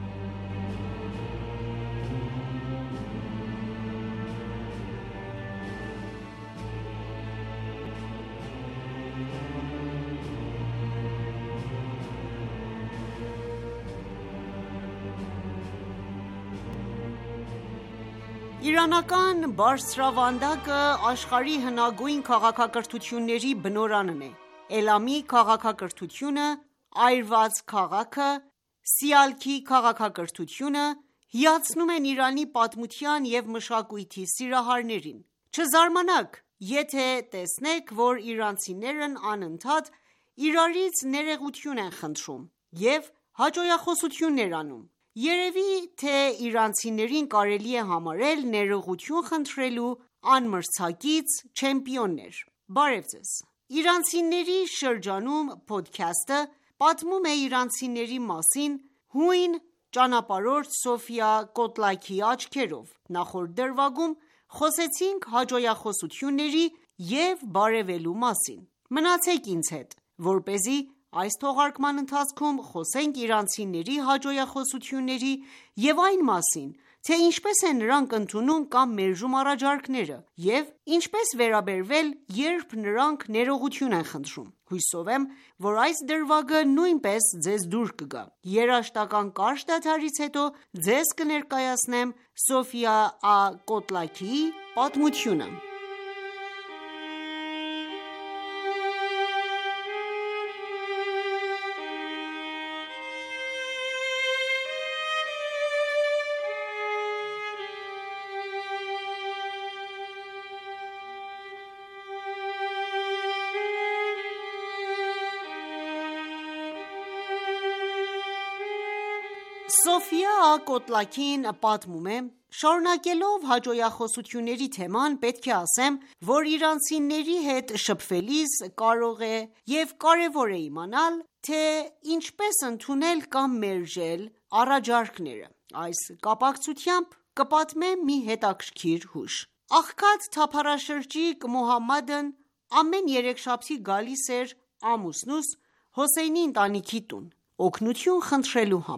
Իրանական բարձրավանդակը աշխարհի հնագույն քաղաքակրթությունների բնօրանն է։ Էլամի քաղաքակրթությունը, այրված քաղաքը, Սիալքի քաղաքակրթությունը հիացնում են Իրանի պատմության և մշակույթի սիրահարներին։ Չզարմանաք, եթե տեսնեք, որ իրանցիներն անընդհատ իրարից ներողություն են խնդրում և հաճոյախոսություններ անում։ Երևի թե իրանցիներին կարելի է համարել ներողություն խնդրելու անմրցակից չեմպիոններ։ Բարև ձեզ։ Իրանցիների շրջանում փոդքասթը պատմում է իրանցիների մասին հույն ճանապարհորդ Սոֆիա Կոտլաքի աչքերով։ Նախորդ դրվագում խոսեցինք հաճոյախոսությունների և բարևելու մասին։ Մնացեք ինձ հետ, որպեսզի այս թողարկման ընթացքում խոսենք իրանցիների հաճոյախոսությունների և այն մասին, թե ինչպես են նրանք ընդունում կամ մերժում առաջարկները և ինչպես վերաբերվել, երբ նրանք ներողություն են խնդրում։ Հուսով եմ, որ այս դրվագը նույնպես ձեզ դուր կգա։ Երաժշտական կարճ դադարից հետո ձեզ կներկայացնեմ Սոֆիա Կոտլաքիի պատմությունը։ Սոֆիա Կոտլաքին պատմում է. Շարունակելով հաճոյախոսությունների թեման, պետք է ասեմ, որ իրանցիների հետ շփվելիս կարող է և կարևոր է իմանալ, թե ինչպես ընդունել կամ մերժել առաջարկները։ Այս կապակցությամբ կպատմեմ մի հետաքրքիր հուշ։ Աղքատ թափառաշրջիկ Մուհամմադն ամեն երեքշաբթի գալիս էր ամուսնուս Հոսեյնի ընտանիքի տուն, օգնություն խնդրելու համար։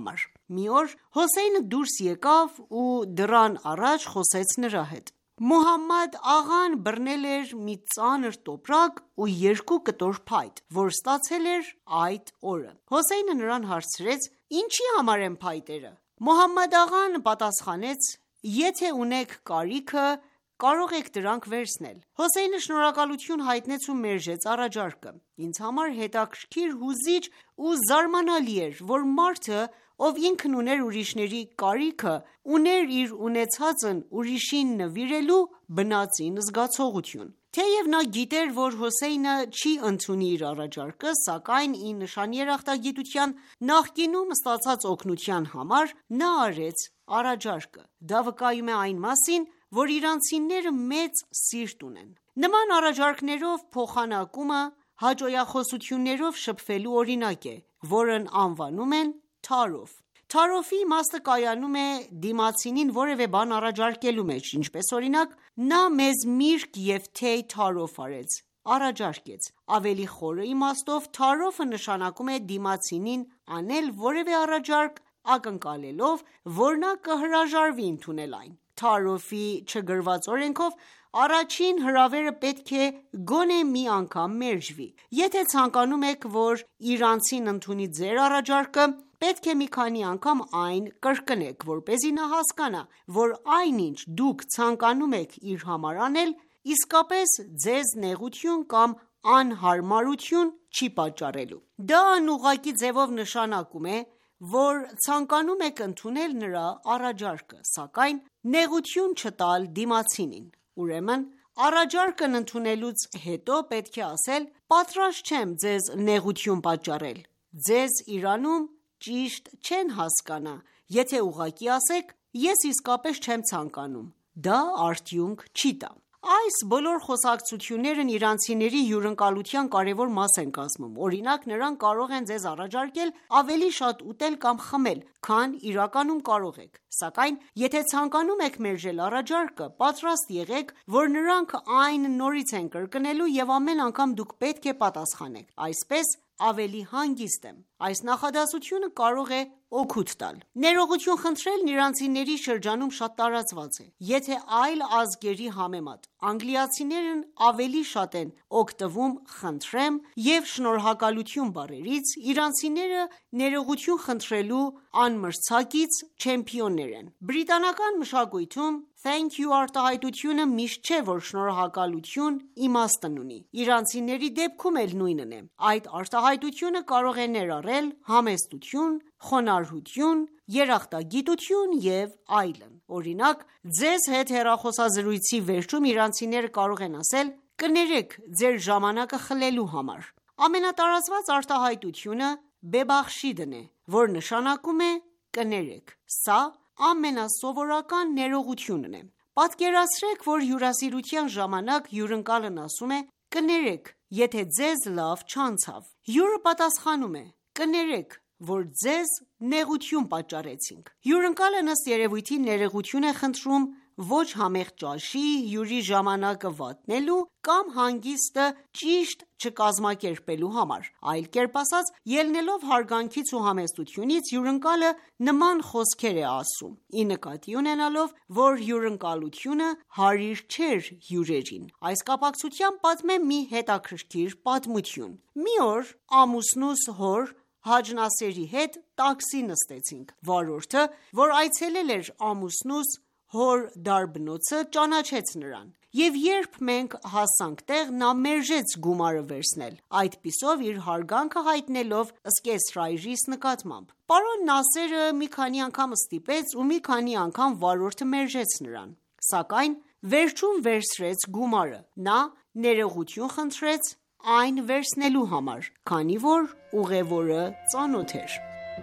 Մի օր Հոսեյնը դուրս եկավ ու դռան առաջ խոսեց նրա հետ։ Մուհամմադ աղան բռնել էր մի ծանր տոպրակ ու 2 կտոր փայտ, որ ստացել էր այդ օրը։ Հոսեյնը նրան հարցրեց. «Ինչի համար են փայտերը»։ Մուհամմադ աղան պատասխանեց. «Եթե ունեք կարիքը, կարող եք դրանք վերցնել»։ Հոսեյնը շնորհակալություն հայտնեց ու մերժեց առաջարկը։ Ինձ համար հետաքրքիր, հուզիչ ու զարմանալի էր, որ մարդը, ով ինքն ուներ ուրիշների կարիքը, ուներ իր ունեցածն ուրիշին նվիրելու բնածին զգացողություն։ Թեև նա գիտեր, որ Հոսեյնը չի ընդունի իր առաջարկը, սակայն ի նշան երախտագիտության նախկինում ստացած օգնության համար նա արեց առաջարկը։ Դա վկայում է այն մասին, որ իրանցիները մեծ սիրտ ունեն։ Նման առաջարկներով փոխանակումը հաճոյախոսություններով շփվելու օրինակ է, որն անվանում են թարոֆ։ Թարոֆի իմաստը կայանում է դիմացինին որևէ բան առաջարկելու մեջ, ինչպես օրինակ, նա մեզ միրգ և թեյ թարոֆ արեց, առաջարկեց։ Ավելի խորը իմաստով թարոֆը նշանակում է դիմացինին անել որևէ առաջարկ, ակնկալելով, որ նա կհրաժարվի ընդունել այն։ Թարոֆի չգրված օրենքով առաջին հրավերը պետք է գոնե մի անգամ մերժվի։ Եթե ցանկանում եք, որ իրանցին ընդունի ձեր առաջարկը, պետք է մի քանի անգամ այն կրկնեք, որպեսզի նա հասկանա, որ այնինչ դուք ցանկանում եք իր համար անել, իսկապես ձեզ նեղություն կամ անհարմարություն չի պատճառելու։ Դա անուղղակի ձևով նշանակում է, որ ցանկանում եք ընդունել նրա առաջարկը, սակայն նեղություն չտալ դիմացինին։ Ուրեմն, առաջարկն ընդունելուց հետո պետք է ասել. «Պատրաստ չեմ ձեզ նեղություն պատճառել»։ Ձեզ Իրանում ճիշտ չեն հասկանա, եթե ուղղակի ասեք. «Ես իսկապես չեմ ցանկանում»։ Դա արդյունք չի տա։ Այս բոլոր խոսակցություններն իրանցիների հյուրընկալության կարևոր մաս են կազմում։ Օրինակ, նրանք կարող են ձեզ առաջարկել ավելի շատ ուտել կամ խմել, քան իրականում կարող եք։ Սակայն, եթե ցանկանում եք մերժել առաջարկը, պատրաստ եղեք, որ նրանք այն նորից են կրկնելու և ամեն անգամ դուք պետք է պատասխանեք։ Այսպես ավելի հանգիստ եմ։ Այս նախադասությունը կարող է օգուտ տալ։ Ներողություն խնդրելն իրանցիների շրջանում շատ տարածված է։ Եթե այլ ազգերի համեմատ անգլիացիներն ավելի շատ են օգտվում «խնդրեմ» և «շնորհակալություն» բառերից, իրանցիները ներողություն խնդրելու անմրցակից չեմպիոններ են։ Բրիտանական մշակույթում «Thank you» արտահայտությունը միշտ չէ, որ շնորհակալություն իմաստն ունի։ Իրանցիների դեպքում էլ նույնն է։ Այդ արտահայտությունը կարող է ներառել համեստություն, խոնարհություն, երախտագիտություն և այլն։ Օրինակ, ձեզ հետ հեռախոսազրույցի վերջում իրանցիները կարող են ասել. «Կներեք ձեր ժամանակը խլելու համար»։ Ամենատարածված արտահայտությունը «Բեբախշիդն» է, որ նշանակում է կներեք։ Սա ամենասովորական ներողությունն է։ Պատկերացրեք, որ հյուրասիրության ժամանակ հյուրընկալն ասում է. «Կներեք, եթե ձեզ լավ չանցավ»։ Հյուրը պատասխանում է. «Կներեք, որ ձեզ նեղություն պատճառեցինք»։ Հյուրընկալն ըստ երևույթին ներողություն է խնդրում ոչ համեղ ճաշի, հյուրի ժամանակը վատնելու կամ հանգիստը ճիշտ չկազմակերպելու համար։ Այլ կերպ ասած, ելնելով հարգանքից ու համեստությունից, հյուրընկալը նման խոսքեր է ասում, ի նկատի ունենալով, որ հյուրընկալությունը հարիր չէր հյուրերին։ Այս կապակցությամբ պատմեմ մի հետաքրքիր պատմություն։ Մի օր ամուսնուս հոր Հաջ Նասերի հետ տաքսի նստեցինք։ Վարորդը, որ այցելել էր ամուսնուս հոր դարբնոցը, ճանաչեց նրան, և երբ մենք հասանք տեղ, նա մերժեց գումարը վերցնել, այդպիսով իր հարգանքը հայտնելով սկեսրայրիս նկատմամբ։ Պարոն Նասերը մի քանի անգամ ստիպեց ու մի քանի անգամ վարորդը մերժեց նրան, սակայն վերջում վերցրեց գումարը։ Նա ներողություն խնդրեց այն վերցնելու համար, քանի որ ուղևորը ծանոթ էր։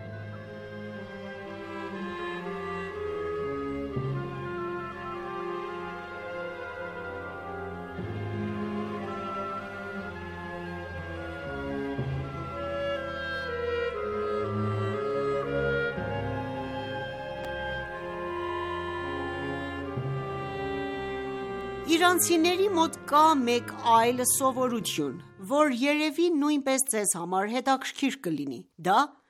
Իրանցիների մոտ կա մեկ այլ սովորություն, որ երևի նույնպես ձեզ համար հետաքրքիր կլինի։ Դա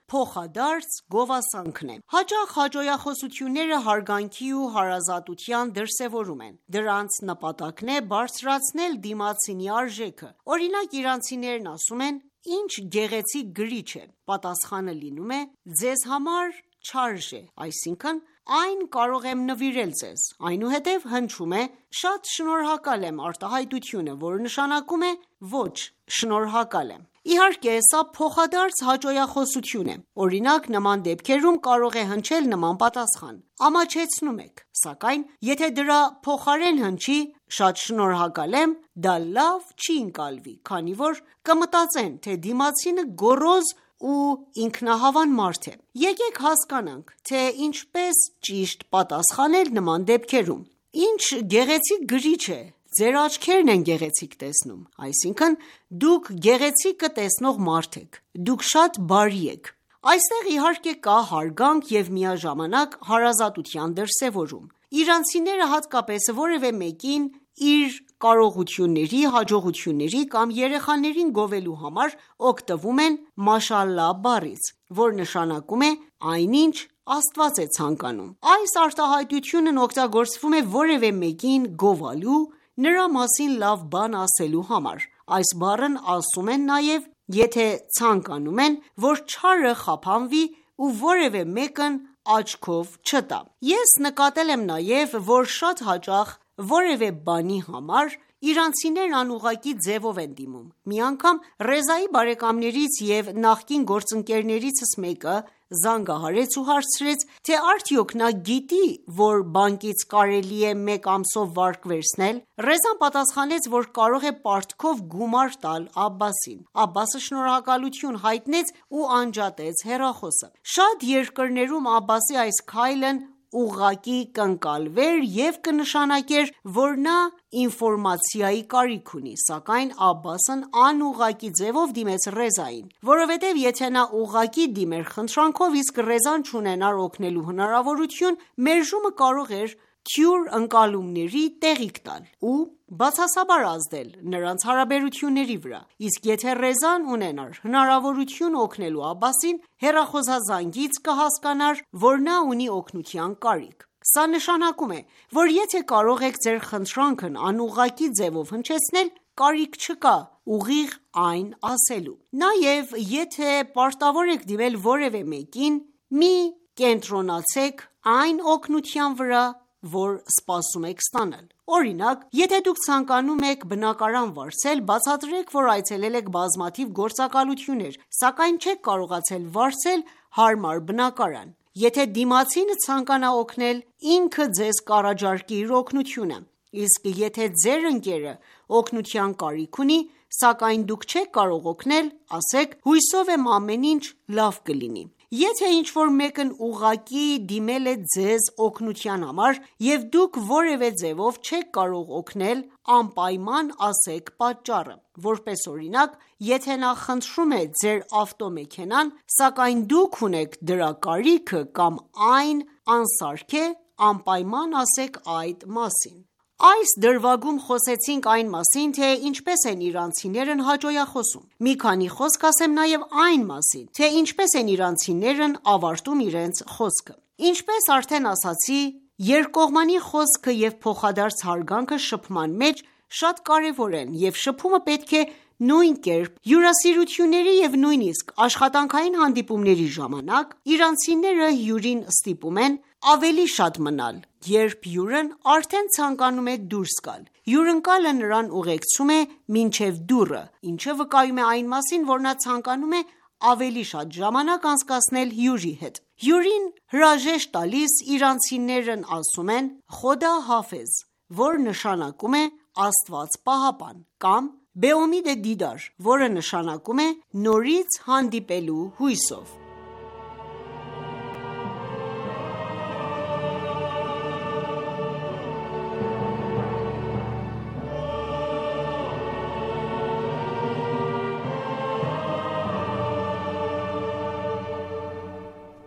փոխադարձ գովասանքն է։ Հաճախ հաճոյախոսությունները հարգանքի ու հարազատության դրսևորում են։ Դրանց նպատակն է բարձրացնել դիմացինի արժեքը։ Օրինակ, իրանցիներն ասում են. «Ինչ գեղեցիկ գրիչ է»։ Պատասխանը լինում է. «Ձեզ համար չարժե», այսինքն այն կարող եմ նվիրել ձեզ։ Այնուհետև հնչում է. «Շատ շնորհակալ եմ» արտահայտությունը, որը նշանակում է ոչ շնորհակալ եմ։ Իհարկե, սա փոխադարձ հաճոյախոսություն է։ Օրինակ, նման դեպքերում կարող է հնչել նման պատասխան. «Ամաչեցնում եք»։ Սակայն, եթե դրա փոխարեն հնչի «Շատ շնորհակալ եմ», դա լավ չի ընկալվի, քանի որ կմտածեն, թե դիմացինը գոռոզ ու ինքնահավան մարդ է։ Եկեք հասկանանք, թե ինչպես ճիշտ պատասխանել նման դեպքերում։ «Ինչ գեղեցիկ գրիչ է», ձեր աչքերն են գեղեցիկ տեսնում, այսինքն դուք գեղեցիկը տեսնող մարդ եք, դուք շատ բարի եք։ Այստեղ իհարկե կա հարգանք և միաժամանակ հարազատության դրսևորում։ Իրանցիները հատկապես որևէ մեկին իր կարողությունների, հաջողությունների կամ երեխաներին գովելու համար օգտվում են «մաշալլահ» բառից, որ նշանակում է այնինչ Աստված է ցանկանում։ Այս արտահայտությունն օգտագործվում է որևէ մեկին գովալու, նրա մասին լավ բան ասելու համար։ Այս բառն ասում են նաև, եթե ցանկանում են, որ չարը խափանվի ու որևէ մեկն աչքով չտա։ Ես նկատել եմ նաև, որ շատ հաճախ որևէ բանի համար իրանցիներն անուղղակի ձևով են դիմում։ Մի անգամ Ռեզայի բարեկամներից և նախկին գործընկերներիցս մեկը զանգահարեց ու հարցրեց, թե արդյոք նա գիտի, որ բանկից կարելի է 1 ամսով վարկ վերցնել։ Ռեզան պատասխանեց, որ կարող է պարտքով գումար տալ Աբբասին։ Աբբասը շնորհակալություն հայտնեց ու անջատեց հեռախոսը։ Շատ երկրներում Աբբասի այս քայլն ուղղակի կընկալվեր և կնշանակեր, որ նա ինֆորմացիայի կարիք ունի, սակայն Աբբասն անուղղակի ձևով դիմեց Ռեզային, որովհետև եթե նա ուղղակի դիմեր խնդրանքով, իսկ Ռեզան չունենար օգնելու հնարավորություն, մերժումը կարող էր թյուր ընկալումների տեղիք տալ ու բացասաբար ազդել նրանց հարաբերությունների վրա։ Իսկ եթե Ռեզան ունենար հնարավորություն օգնելու Աբբասին, հեռախոսազանգից կհասկանար, որ նա ունի օգնության կարիք։ Սա նշանակում է, որ եթե կարող եք ձեր խնդրանքն անուղղակի ձևով հնչեցնել, կարիք չկա ուղիղ այն ասելու։ Նաև եթե պարտավոր եք դիմել որևէ մեկին, մի կենտրոնացեք այն օգնության վրա, որ սպասում եք ստանալ։ Օրինակ, եթե դուք ցանկանում եք բնակարան վարձել, բացատրեք, որ այցելել եք բազմաթիվ գործակալություններ, սակայն չեք կարողացել վարձել հարմար բնակարան։ Եթե դիմացինը ցանկանա օգնել, ինքը ձեզ կառաջարկի իր օգնությունը։ Իսկ եթե ձեր ընկերը օգնության կարիք ունի, սակայն դուք չեք կարող օգնել, ասեք. «Հուսով եմ ամեն ինչ լավ կլինի»։ Եթե ինչ-որ մեկն ուղղակի դիմել է ձեզ օգնության համար և դուք որևէ ձևով չեք կարող օգնել, անպայման ասեք պատճառը։ Որպես օրինակ, եթե նա խնդրում է ձեր ավտոմեքենան, սակայն դուք ունեք դրա կարիքը կամ այն անսարք է, անպայման ասեք այդ մասին։ Այս դրվագում խոսեցինք այն մասին, թե ինչպես են իրանցիներն հաճոյախոսում։ Մի քանի խոսք ասեմ նաև այն մասին, թե ինչպես են իրանցիներն ավարտում իրենց խոսքը։ Ինչպես արդեն ասացի, երկկողմանի խոսքը և փոխադարձ հարգանքը շփման մեջ շատ կարևոր են, և շփումը պետք է նույն կերպ հյուրասիրությունների և նույնիսկ աշխատանքային հանդիպումների ժամանակ իրանցիները հյուրին ստիպում են ավելի շատ մնալ, երբ հյուրն արդեն ցանկանում է դուրս գալ։ Հյուրընկալը նրան ուղեկցում է մինչև դուռը, ինչը վկայում է այն մասին, որ նա ցանկանում է ավելի շատ ժամանակ անցկасնել հյուրի հետ։ Հյուրին հրաժեշտ տալիս իրանցիներն ասում են «Խոդա հաֆեզ», որ նշանակում է Աստված պահապան, կամ «Բեոմիդ դիդար», որը նշանակում է նորից հանդիպելու հույսով։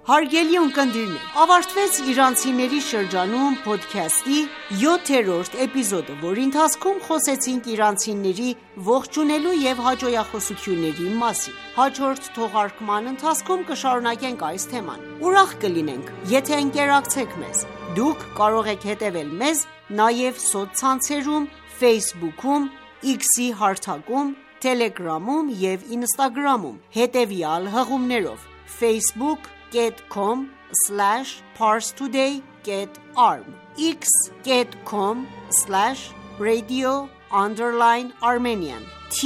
Հարգելի ունկնդիրներ, ավարտվեց իրանցիների շրջանում փոդքասթի 7-րդ էպիզոդը, որի ընթացքում խոսեցինք իրանցիների ողջունելու և հաճոյախոսությունների մասին։ Հաջորդ թողարկման ընթացքում կշարունակենք այս թեման։ Ուրախ կլինենք, եթե ընկերակցեք մեզ։ Դուք կարող եք հետևել մեզ նաև սոցցանցերում Facebook-ում, X-ի հարթակում, Telegram-ում և Instagram-ում հետևյալ հղումներով՝ facebook.com/parstoday.arm x.com/radio_Armenian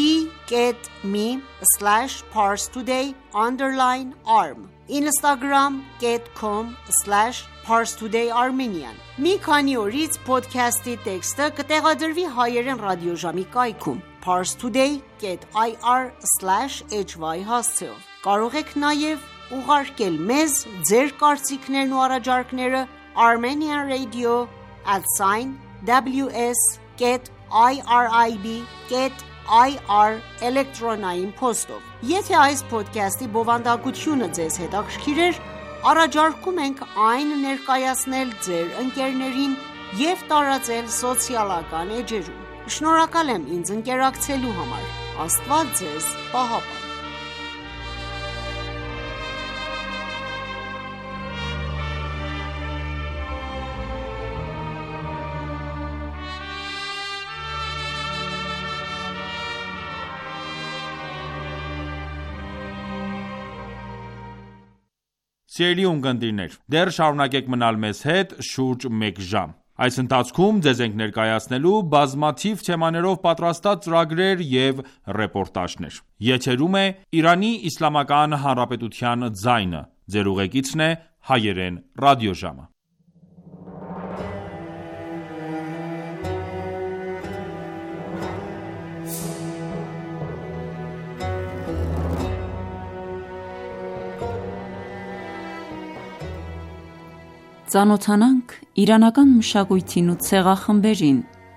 t.me/parstoday_arm instagram.com/parstodayarmenian Մի քանի օրից փոդքասթի տեքստը կտեղադրվի հայերեն ռադիոժամի կայքում parstoday.ir/hy հասցեով։ Կարող եք նաև ուղարկել մեզ ձեր կարծիքներն ու առաջարկները armenianradio@ws.irib.ir էլեկտրոնային փոստով։ Եթե այս փոդքասթի բովանդակությունը ձեզ հետաքրքիր էր, առաջարկում ենք այն ներկայացնել ձեր ընկերներին և տարածել սոցիալական էջերում։ Շնորհակալ եմ ինձ ընկերակցելու համար։ Աստված ձեզ պահապան։ Սիրելի ունկնդիրներ, դեռ շարունակեք մնալ մեզ հետ շուրջ մեկ ժամ։ Այս ընթացքում ձեզ ենք ներկայացնելու բազմաթիվ թեմաներով պատրաստած ծրագրեր և ռեպորտաժներ։ Եթերում է Իրանի Իսլամական Հանրապետության ձայնը։ Ձեր ուղեկիցն է հայերեն ռադիոժամը։ Ծանոթանանք իրանական մշակույթին ու ցեղախմբերին։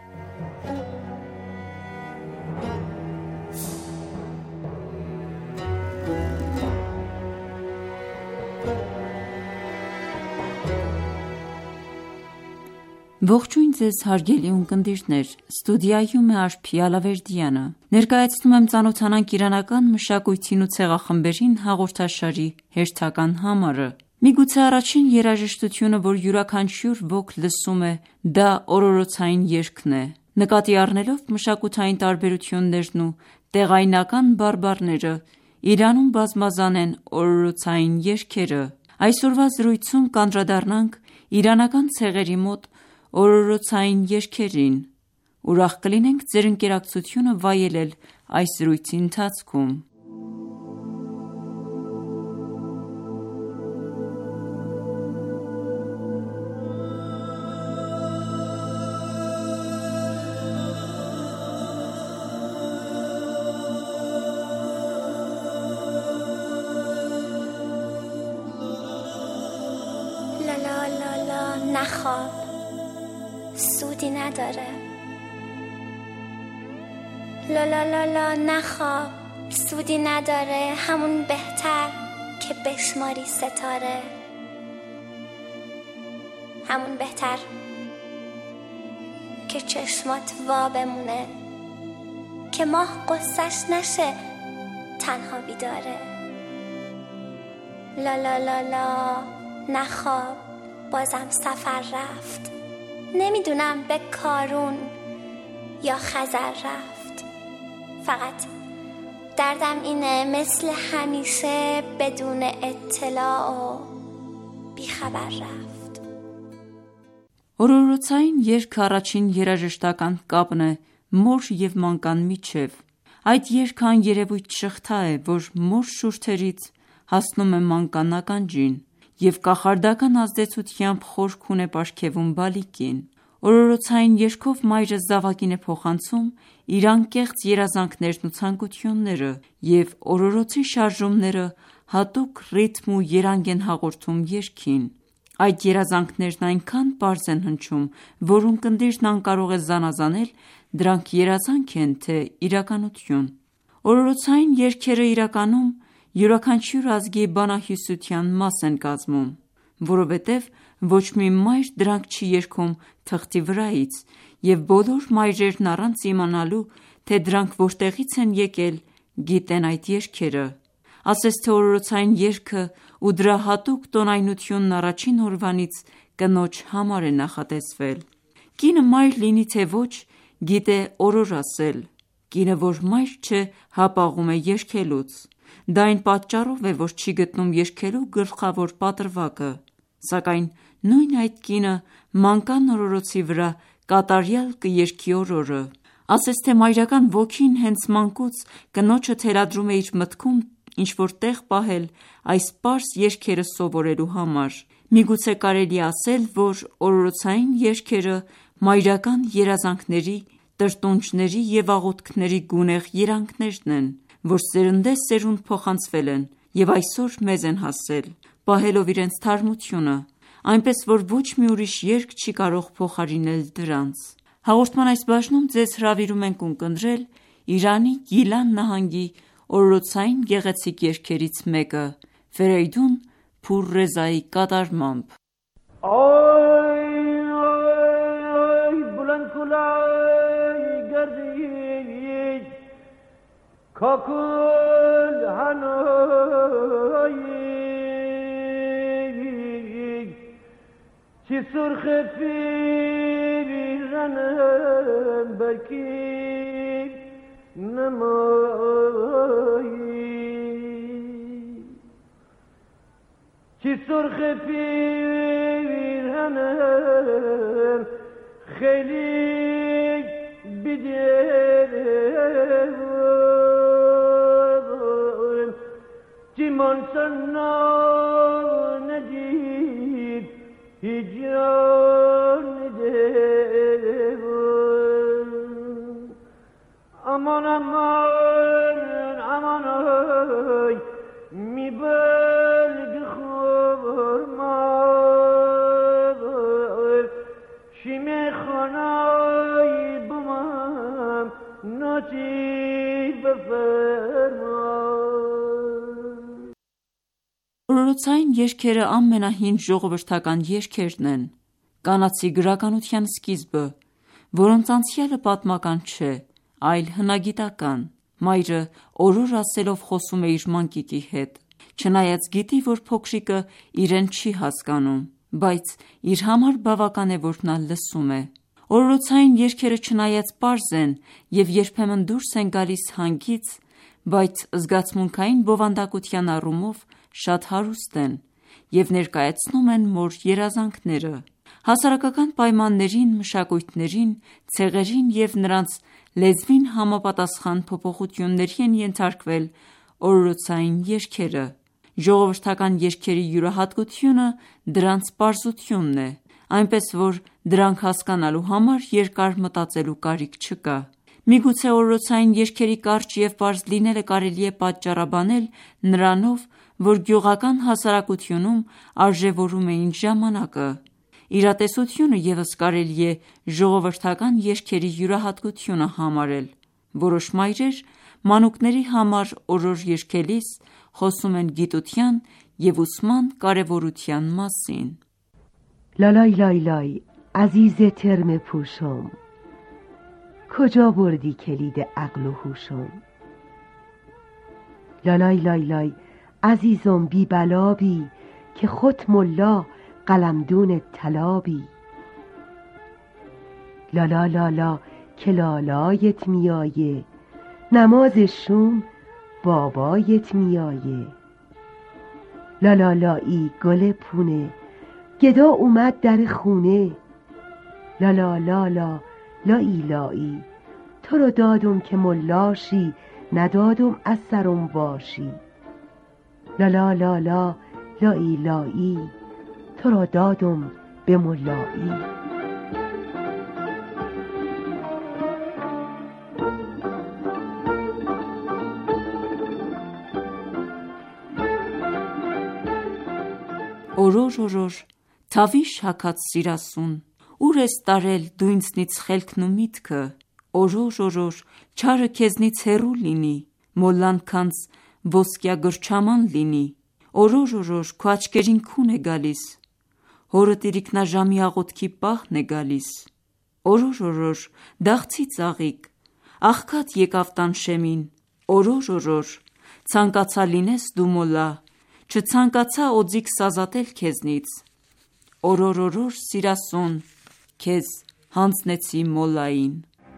Ողջույն ձեզ հարգելի ունկնդիրներ, ստուդիայում է Արփի Ալավերդյանը։ Ներկայացնում եմ «Ծանոթանանք իրանական մշակույթին ու ցեղախմբերին» հաղորդաշարի հերթական համարը։ Միգուցե առաջին երաժշտությունը, որ յուրաքանչյուր ոք լսում է, դա օրորոցային երգն է։ Նկատի առնելով մշակութային տարբերություններն ու տեղայնական բարբառները, Իրանում բազմազան են օրորոցային երգերը։ Այսօրվա զրույցում կանդրադառնանք իրանական ցեղերի մոտ օրորոցային երգերին։ Ուրախ կլինենք ձեր ընկերակցությունը վայելել այս զրույցի ընթացքում։ نخواب سودی نداره لالا لالا نخواب سودی نداره همون بهتر که بشماری ستاره همون بهتر که چشمات وا بمونه که ماه قصه‌ش نشه تنها بیداره لالا لالا نخواب بازم سفر رفت نمیدونم به کارون یا خزر رفت فقط دردم اینه مثل همیشه بدون اطلاع و بیخبر رفت Օրորոցային երգը առաջին երաժշտական կապն է մոր և մանկան միջև։ Այդ երգը այն երևույթ շղթա է, որ մոր շուրթերից հասնում է մանկան ականջին և կախարդական ազդեցությամբ խորք ունե պարգևում բալիկին։ Օրորոցային երգով մայրը զավակին է փոխանցում իր անկեղծ երազանքներն ու ցանկությունները, և օրորոցի շարժումները հատուկ ռիթմ ու երանգ են հաղորդում երգին։ Այդ երազանքներն այնքան պարզ են հնչում, որ ունկնդիրն անկարող է զանազանել դրանք երազանք են, թե իրականություն։ Օրորոցային երգերը իրականում յուրաքանչյուր ազգի բանահյուսության մաս են կազմում, որովհետև ոչ մի մայր դրանք չի երգում թղթի վրայից, և բոլոր մայրերն առանց իմանալու, թե դրանք որտեղից են եկել, գիտեն այդ երգերը: Ասես թե օրորոցային երգը ու դրա հատուկ տոնայնությունն առաջին օրվանից կնոջ համար է նախատեսվել: Կինը մայր լինի թե ոչ, գիտե օրոր ասել: Կինը, որ մայր չէ, հապաղում է երգելուց: Դա այն պատճառով է, որ չի գտնում երգելու գլխավոր պատրվակը: Սակայն նույն այդ կինը մանկան օրորոցի վրա կատարյալ կերգի օրորը: Ասես թե մայրական ոգին հենց մանկուց կնոջը թելադրում է իր մտքում ինչ-որ տեղ պահել այս պարզ երգերը սովորելու համար: Միգուցե կարելի է ասել, որ օրորոցային երգերը մայրական երազանքների, տրտունջների և աղոթքների գունեղ երանգներն են, որ սերնդեսերունդ փոխանցվել են և այսօր մեզ են հասել, պահելով իրենց թարմությունը, այնպես որ ոչ մի ուրիշ երգ չի կարող փոխարինել դրանց: Հաղորդման այս բաժնում ձեզ հրավիրում ենք ունկնդրել Իրանի Գիլան նահանգի օրորոցային գեղեցիկ երգերից մեկը՝ Ֆերեյդուն Փուր Ռեզայի կատարմամբ: Օրորոցային երգերը ամենահին ժողովրդական երգերն են, կանացի գրականության սկիզբը, որոնց անցյալը պատմական չէ, այլ հնագիտական: Մայրը օրոր ասելով խոսում է իր մանկիկի հետ, չնայած գիտի, որ փոքրիկը իրեն չի հասկանում, բայց իր համար բավական է, որ նա լսում է: Օրորոցային երգերը չնայած պարզ են և երբեմն դուրս են գալիս հանգից, բայց զգացմունքային բովանդակության առումով շատ հարուստ են և ներկայացնում են մոր երազանքները: Հասարակական պայմաններին, մշակույթներին, ցեղերին և նրանց լեզվին համապատասխան փոփոխությունների են ենթարկվել օրորոցային երգերը: Ժողովրդական երգերի յուրահատկությունը դրանց պարզությունն է, այնպես որ դրանք հասկանալու համար երկար մտածելու կարիք չկա: Միգուցե օրորոցային երգերի կարճ և պարզ լինելը կարելի է պատճառաբանել նրանով, որ գյուղական հասարակությունում արժևորում էին ժամանակը: Իրատեսությունը ևս կարելի է ժողովրդական երգերի յուրահատկությունը համարել: Որոշ մայրեր մանուկների համար օրոր երգելիս խոսում են գիտության և ուսման կարևորության մասին: لالای لای لای عزیز ترم پوشم کجا بردی کلید عقل و هوشم لالای لای لای عزیزم بی بلا بی که خود ملا قلمدون طلابی لالا لالا که لالایت میایه نماز شوم بابایت میایه لالا لایی گل پونه گدا اومد در خونه لالا لالا لایی لایی تو رو دادم که ملاشی ندادم از سرم باشی لالا لالا لایی لایی تو رو دادم به ملایی Օրոր օրոր թավիշ հագած սիրասուն, ուր ես տարել դու ինձնից խելքն ու միտքը: Օրոր օրոր չարը քեզնից հեռու լինի, մոլլան քանց ոսկյա գրչաման լինի, օրոր օրոր քո աչքերին քուն է գալիս, հորդ իրիկնաժամի աղոթքի պահն է գալիս, օրոր օրոր դաղցի ծաղիկ, աղքատ եկավ տան շեմին, օրոր օրոր ցանկացա լինես դու մոլա, չցանկացա օձիք սազատել քեզնից, օրոր օրոր սիրասուն քեզ հանձնեցի մոլային։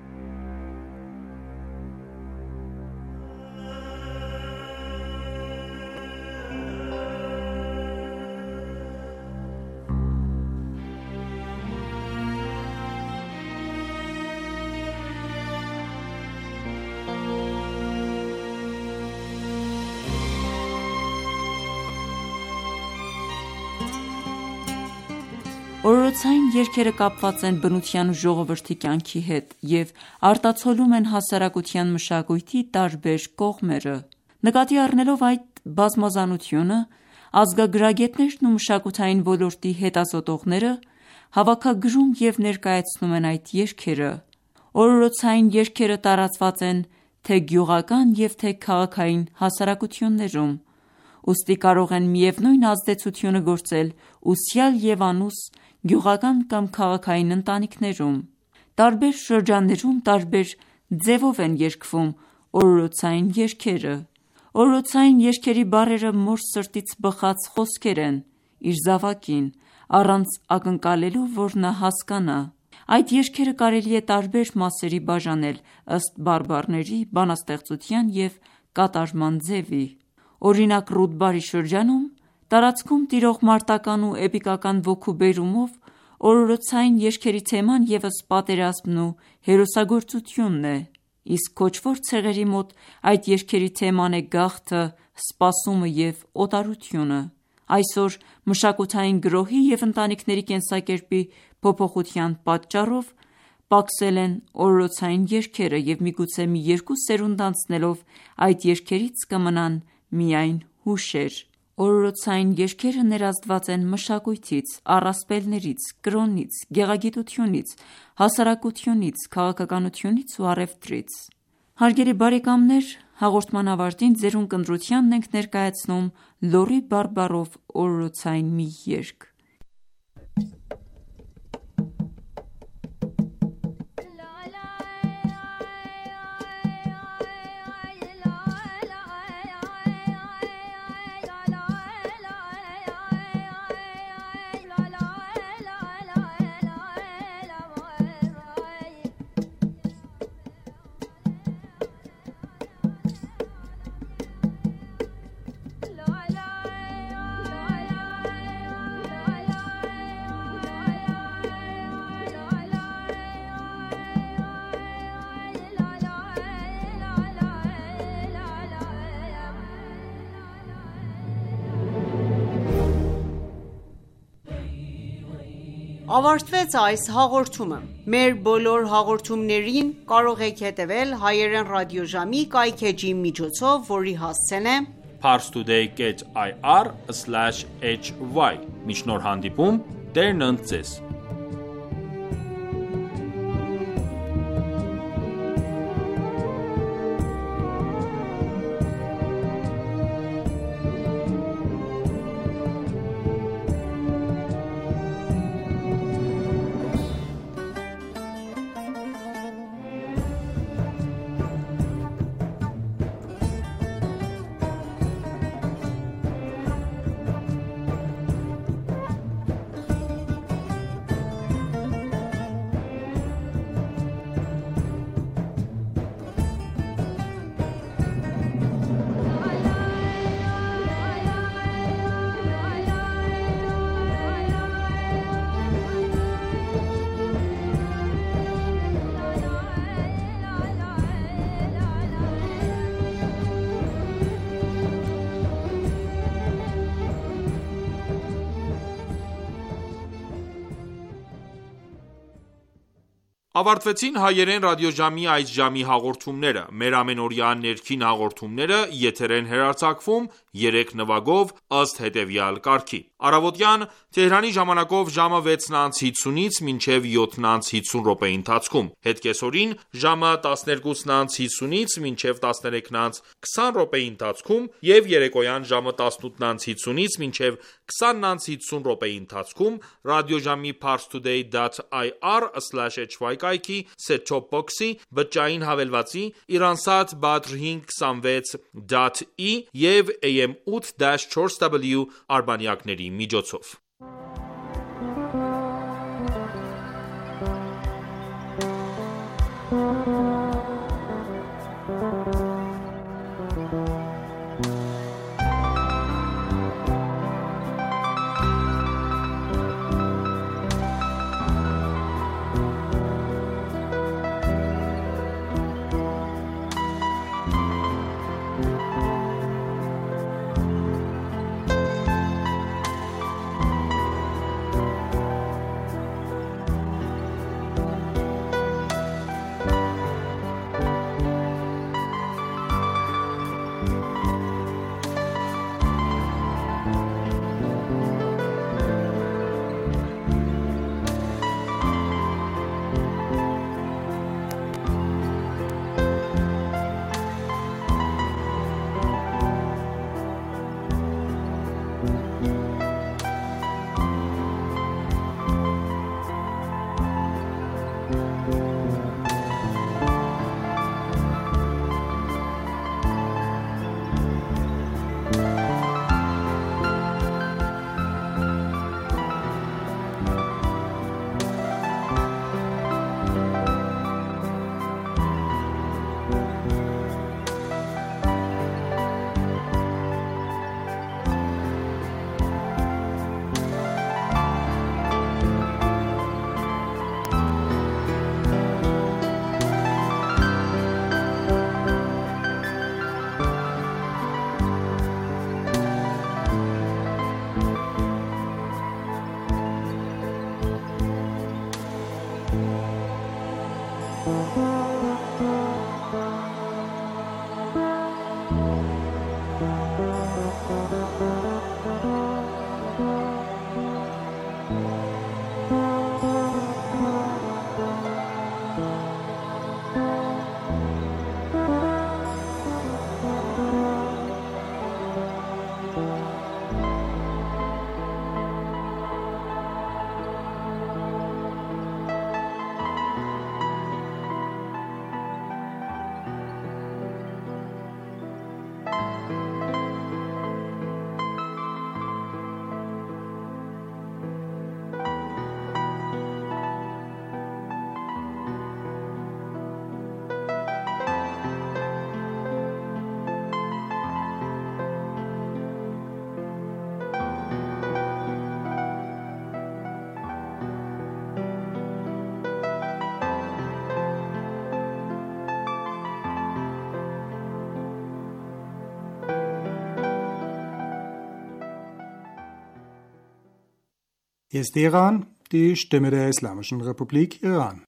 Օրորոցային երգերը կապված են բնության ու ժողովրդի կյանքի հետ և արտացոլում են հասարակության մշակույթի տարբեր կողմերը։ Նկատի առնելով այդ բազմազանությունը, ազգագրագետներն ու մշակութային ոլորտի հետազոտողները հավաքագրում և ներկայացնում են այդ երգերը։ Օրորոցային երգերը տարածված են թե գյուղական և թե քաղաքային հասարակություններում, ուստի կարող են միևնույն ազդեցությունը գործել ուսյալ և անուս գյուղական կամ քաղաքային ընտանիքներում։ Տարբեր շրջաններում տարբեր ձևով են երգվում օրորոցային երգերը։ Օրորոցային երգերի բառերը մոր սրտից բխած խոսքեր են իր զավակին, առանց ակնկալելու, որ նա հասկանա։ Այդ երգերը կարելի է տարբեր մասերի բաժանել ըստ բարբառների, բանաստեղծության և կատարման ձևի։ Օրինակ Ռուդբարի շրջանում տարածքում տիրող մարտական ու էպիկական ոգու բերումով օրորոցային երգերի թեման ևս պատերազմն ու հերոսագործությունն է, իսկ քոչվոր ցեղերի մոտ այդ երգերի թեման է գաղթը, սպասումը և օտարությունը։ Այսօր մշակութային գրոհի և ընտանիքների կենսակերպի փոփոխության պատճառով պակասել են օրորոցային երգերը և միգուցե մի երկու սերունդ անցնելով այդ երգերից կմնան միայն հուշեր։ Օրորոցային երգերը ներազդված են մշակույթից, առասպելներից, կրոնից, գեղագիտությունից, հասարակությունից, քաղաքականությունից ու առևտրից։ Հարգելի բարեկամներ, հաղորդման ավարտին ձերուն կնդրությանն ենք ներկայացնում Լորի Բարբարով օրորոցային մի երգ։ Ավարտվեց այս հաղորդումը։ Մեր բոլոր հաղորդումներին կարող եք հետևել հայերեն ռադիոժամի կայքէջի միջոցով, որի հասցեն է parstoday.ir/hy։ Մինչ նոր հանդիպում, Տերն ընդ ձեզ։ Ավարտվեցին հայերեն ռադիոժամի այս ժամի հաղորդումները: Մեր ամենօրյա ներքին հաղորդումները եթեր են հեռարձակվում 3 նվագով ըստ հետևյալ կարգի: Առավոտյան Թեհրանի ժամանակով ժամը 6:50-ից մինչև 7:50 րոպեի ընթացքում, հետկեսօրին ժամը 12:50-ից մինչև 13:20 րոպեի ընթացքում և երեկոյան ժամը 18:50-ից մինչև 20:50 րոպեի ընթացքում ռադիոժամի parstoday.ir/hy կայքի set-top box-ի, բջջային հավելվածի, Iransat Badr 526.E և AM 8-4W արբանյակների միջոցով: Hier ist Iran, die Stimme der Islamischen Republik Iran.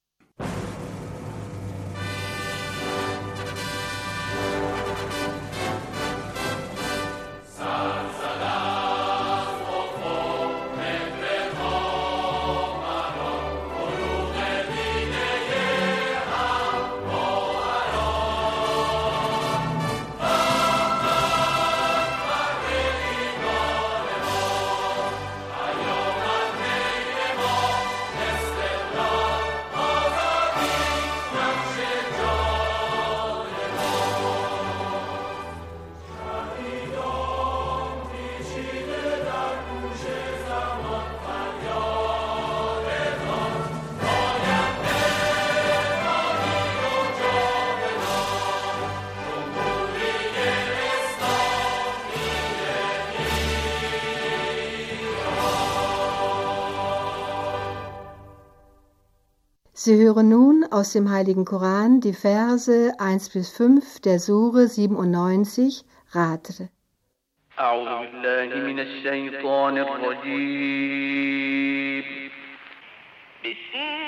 Sie hören nun aus dem Heiligen Koran die Verse 1-5 der Sure 97, Radr. أعوذ بالله من الشيطان الرجيم. بسم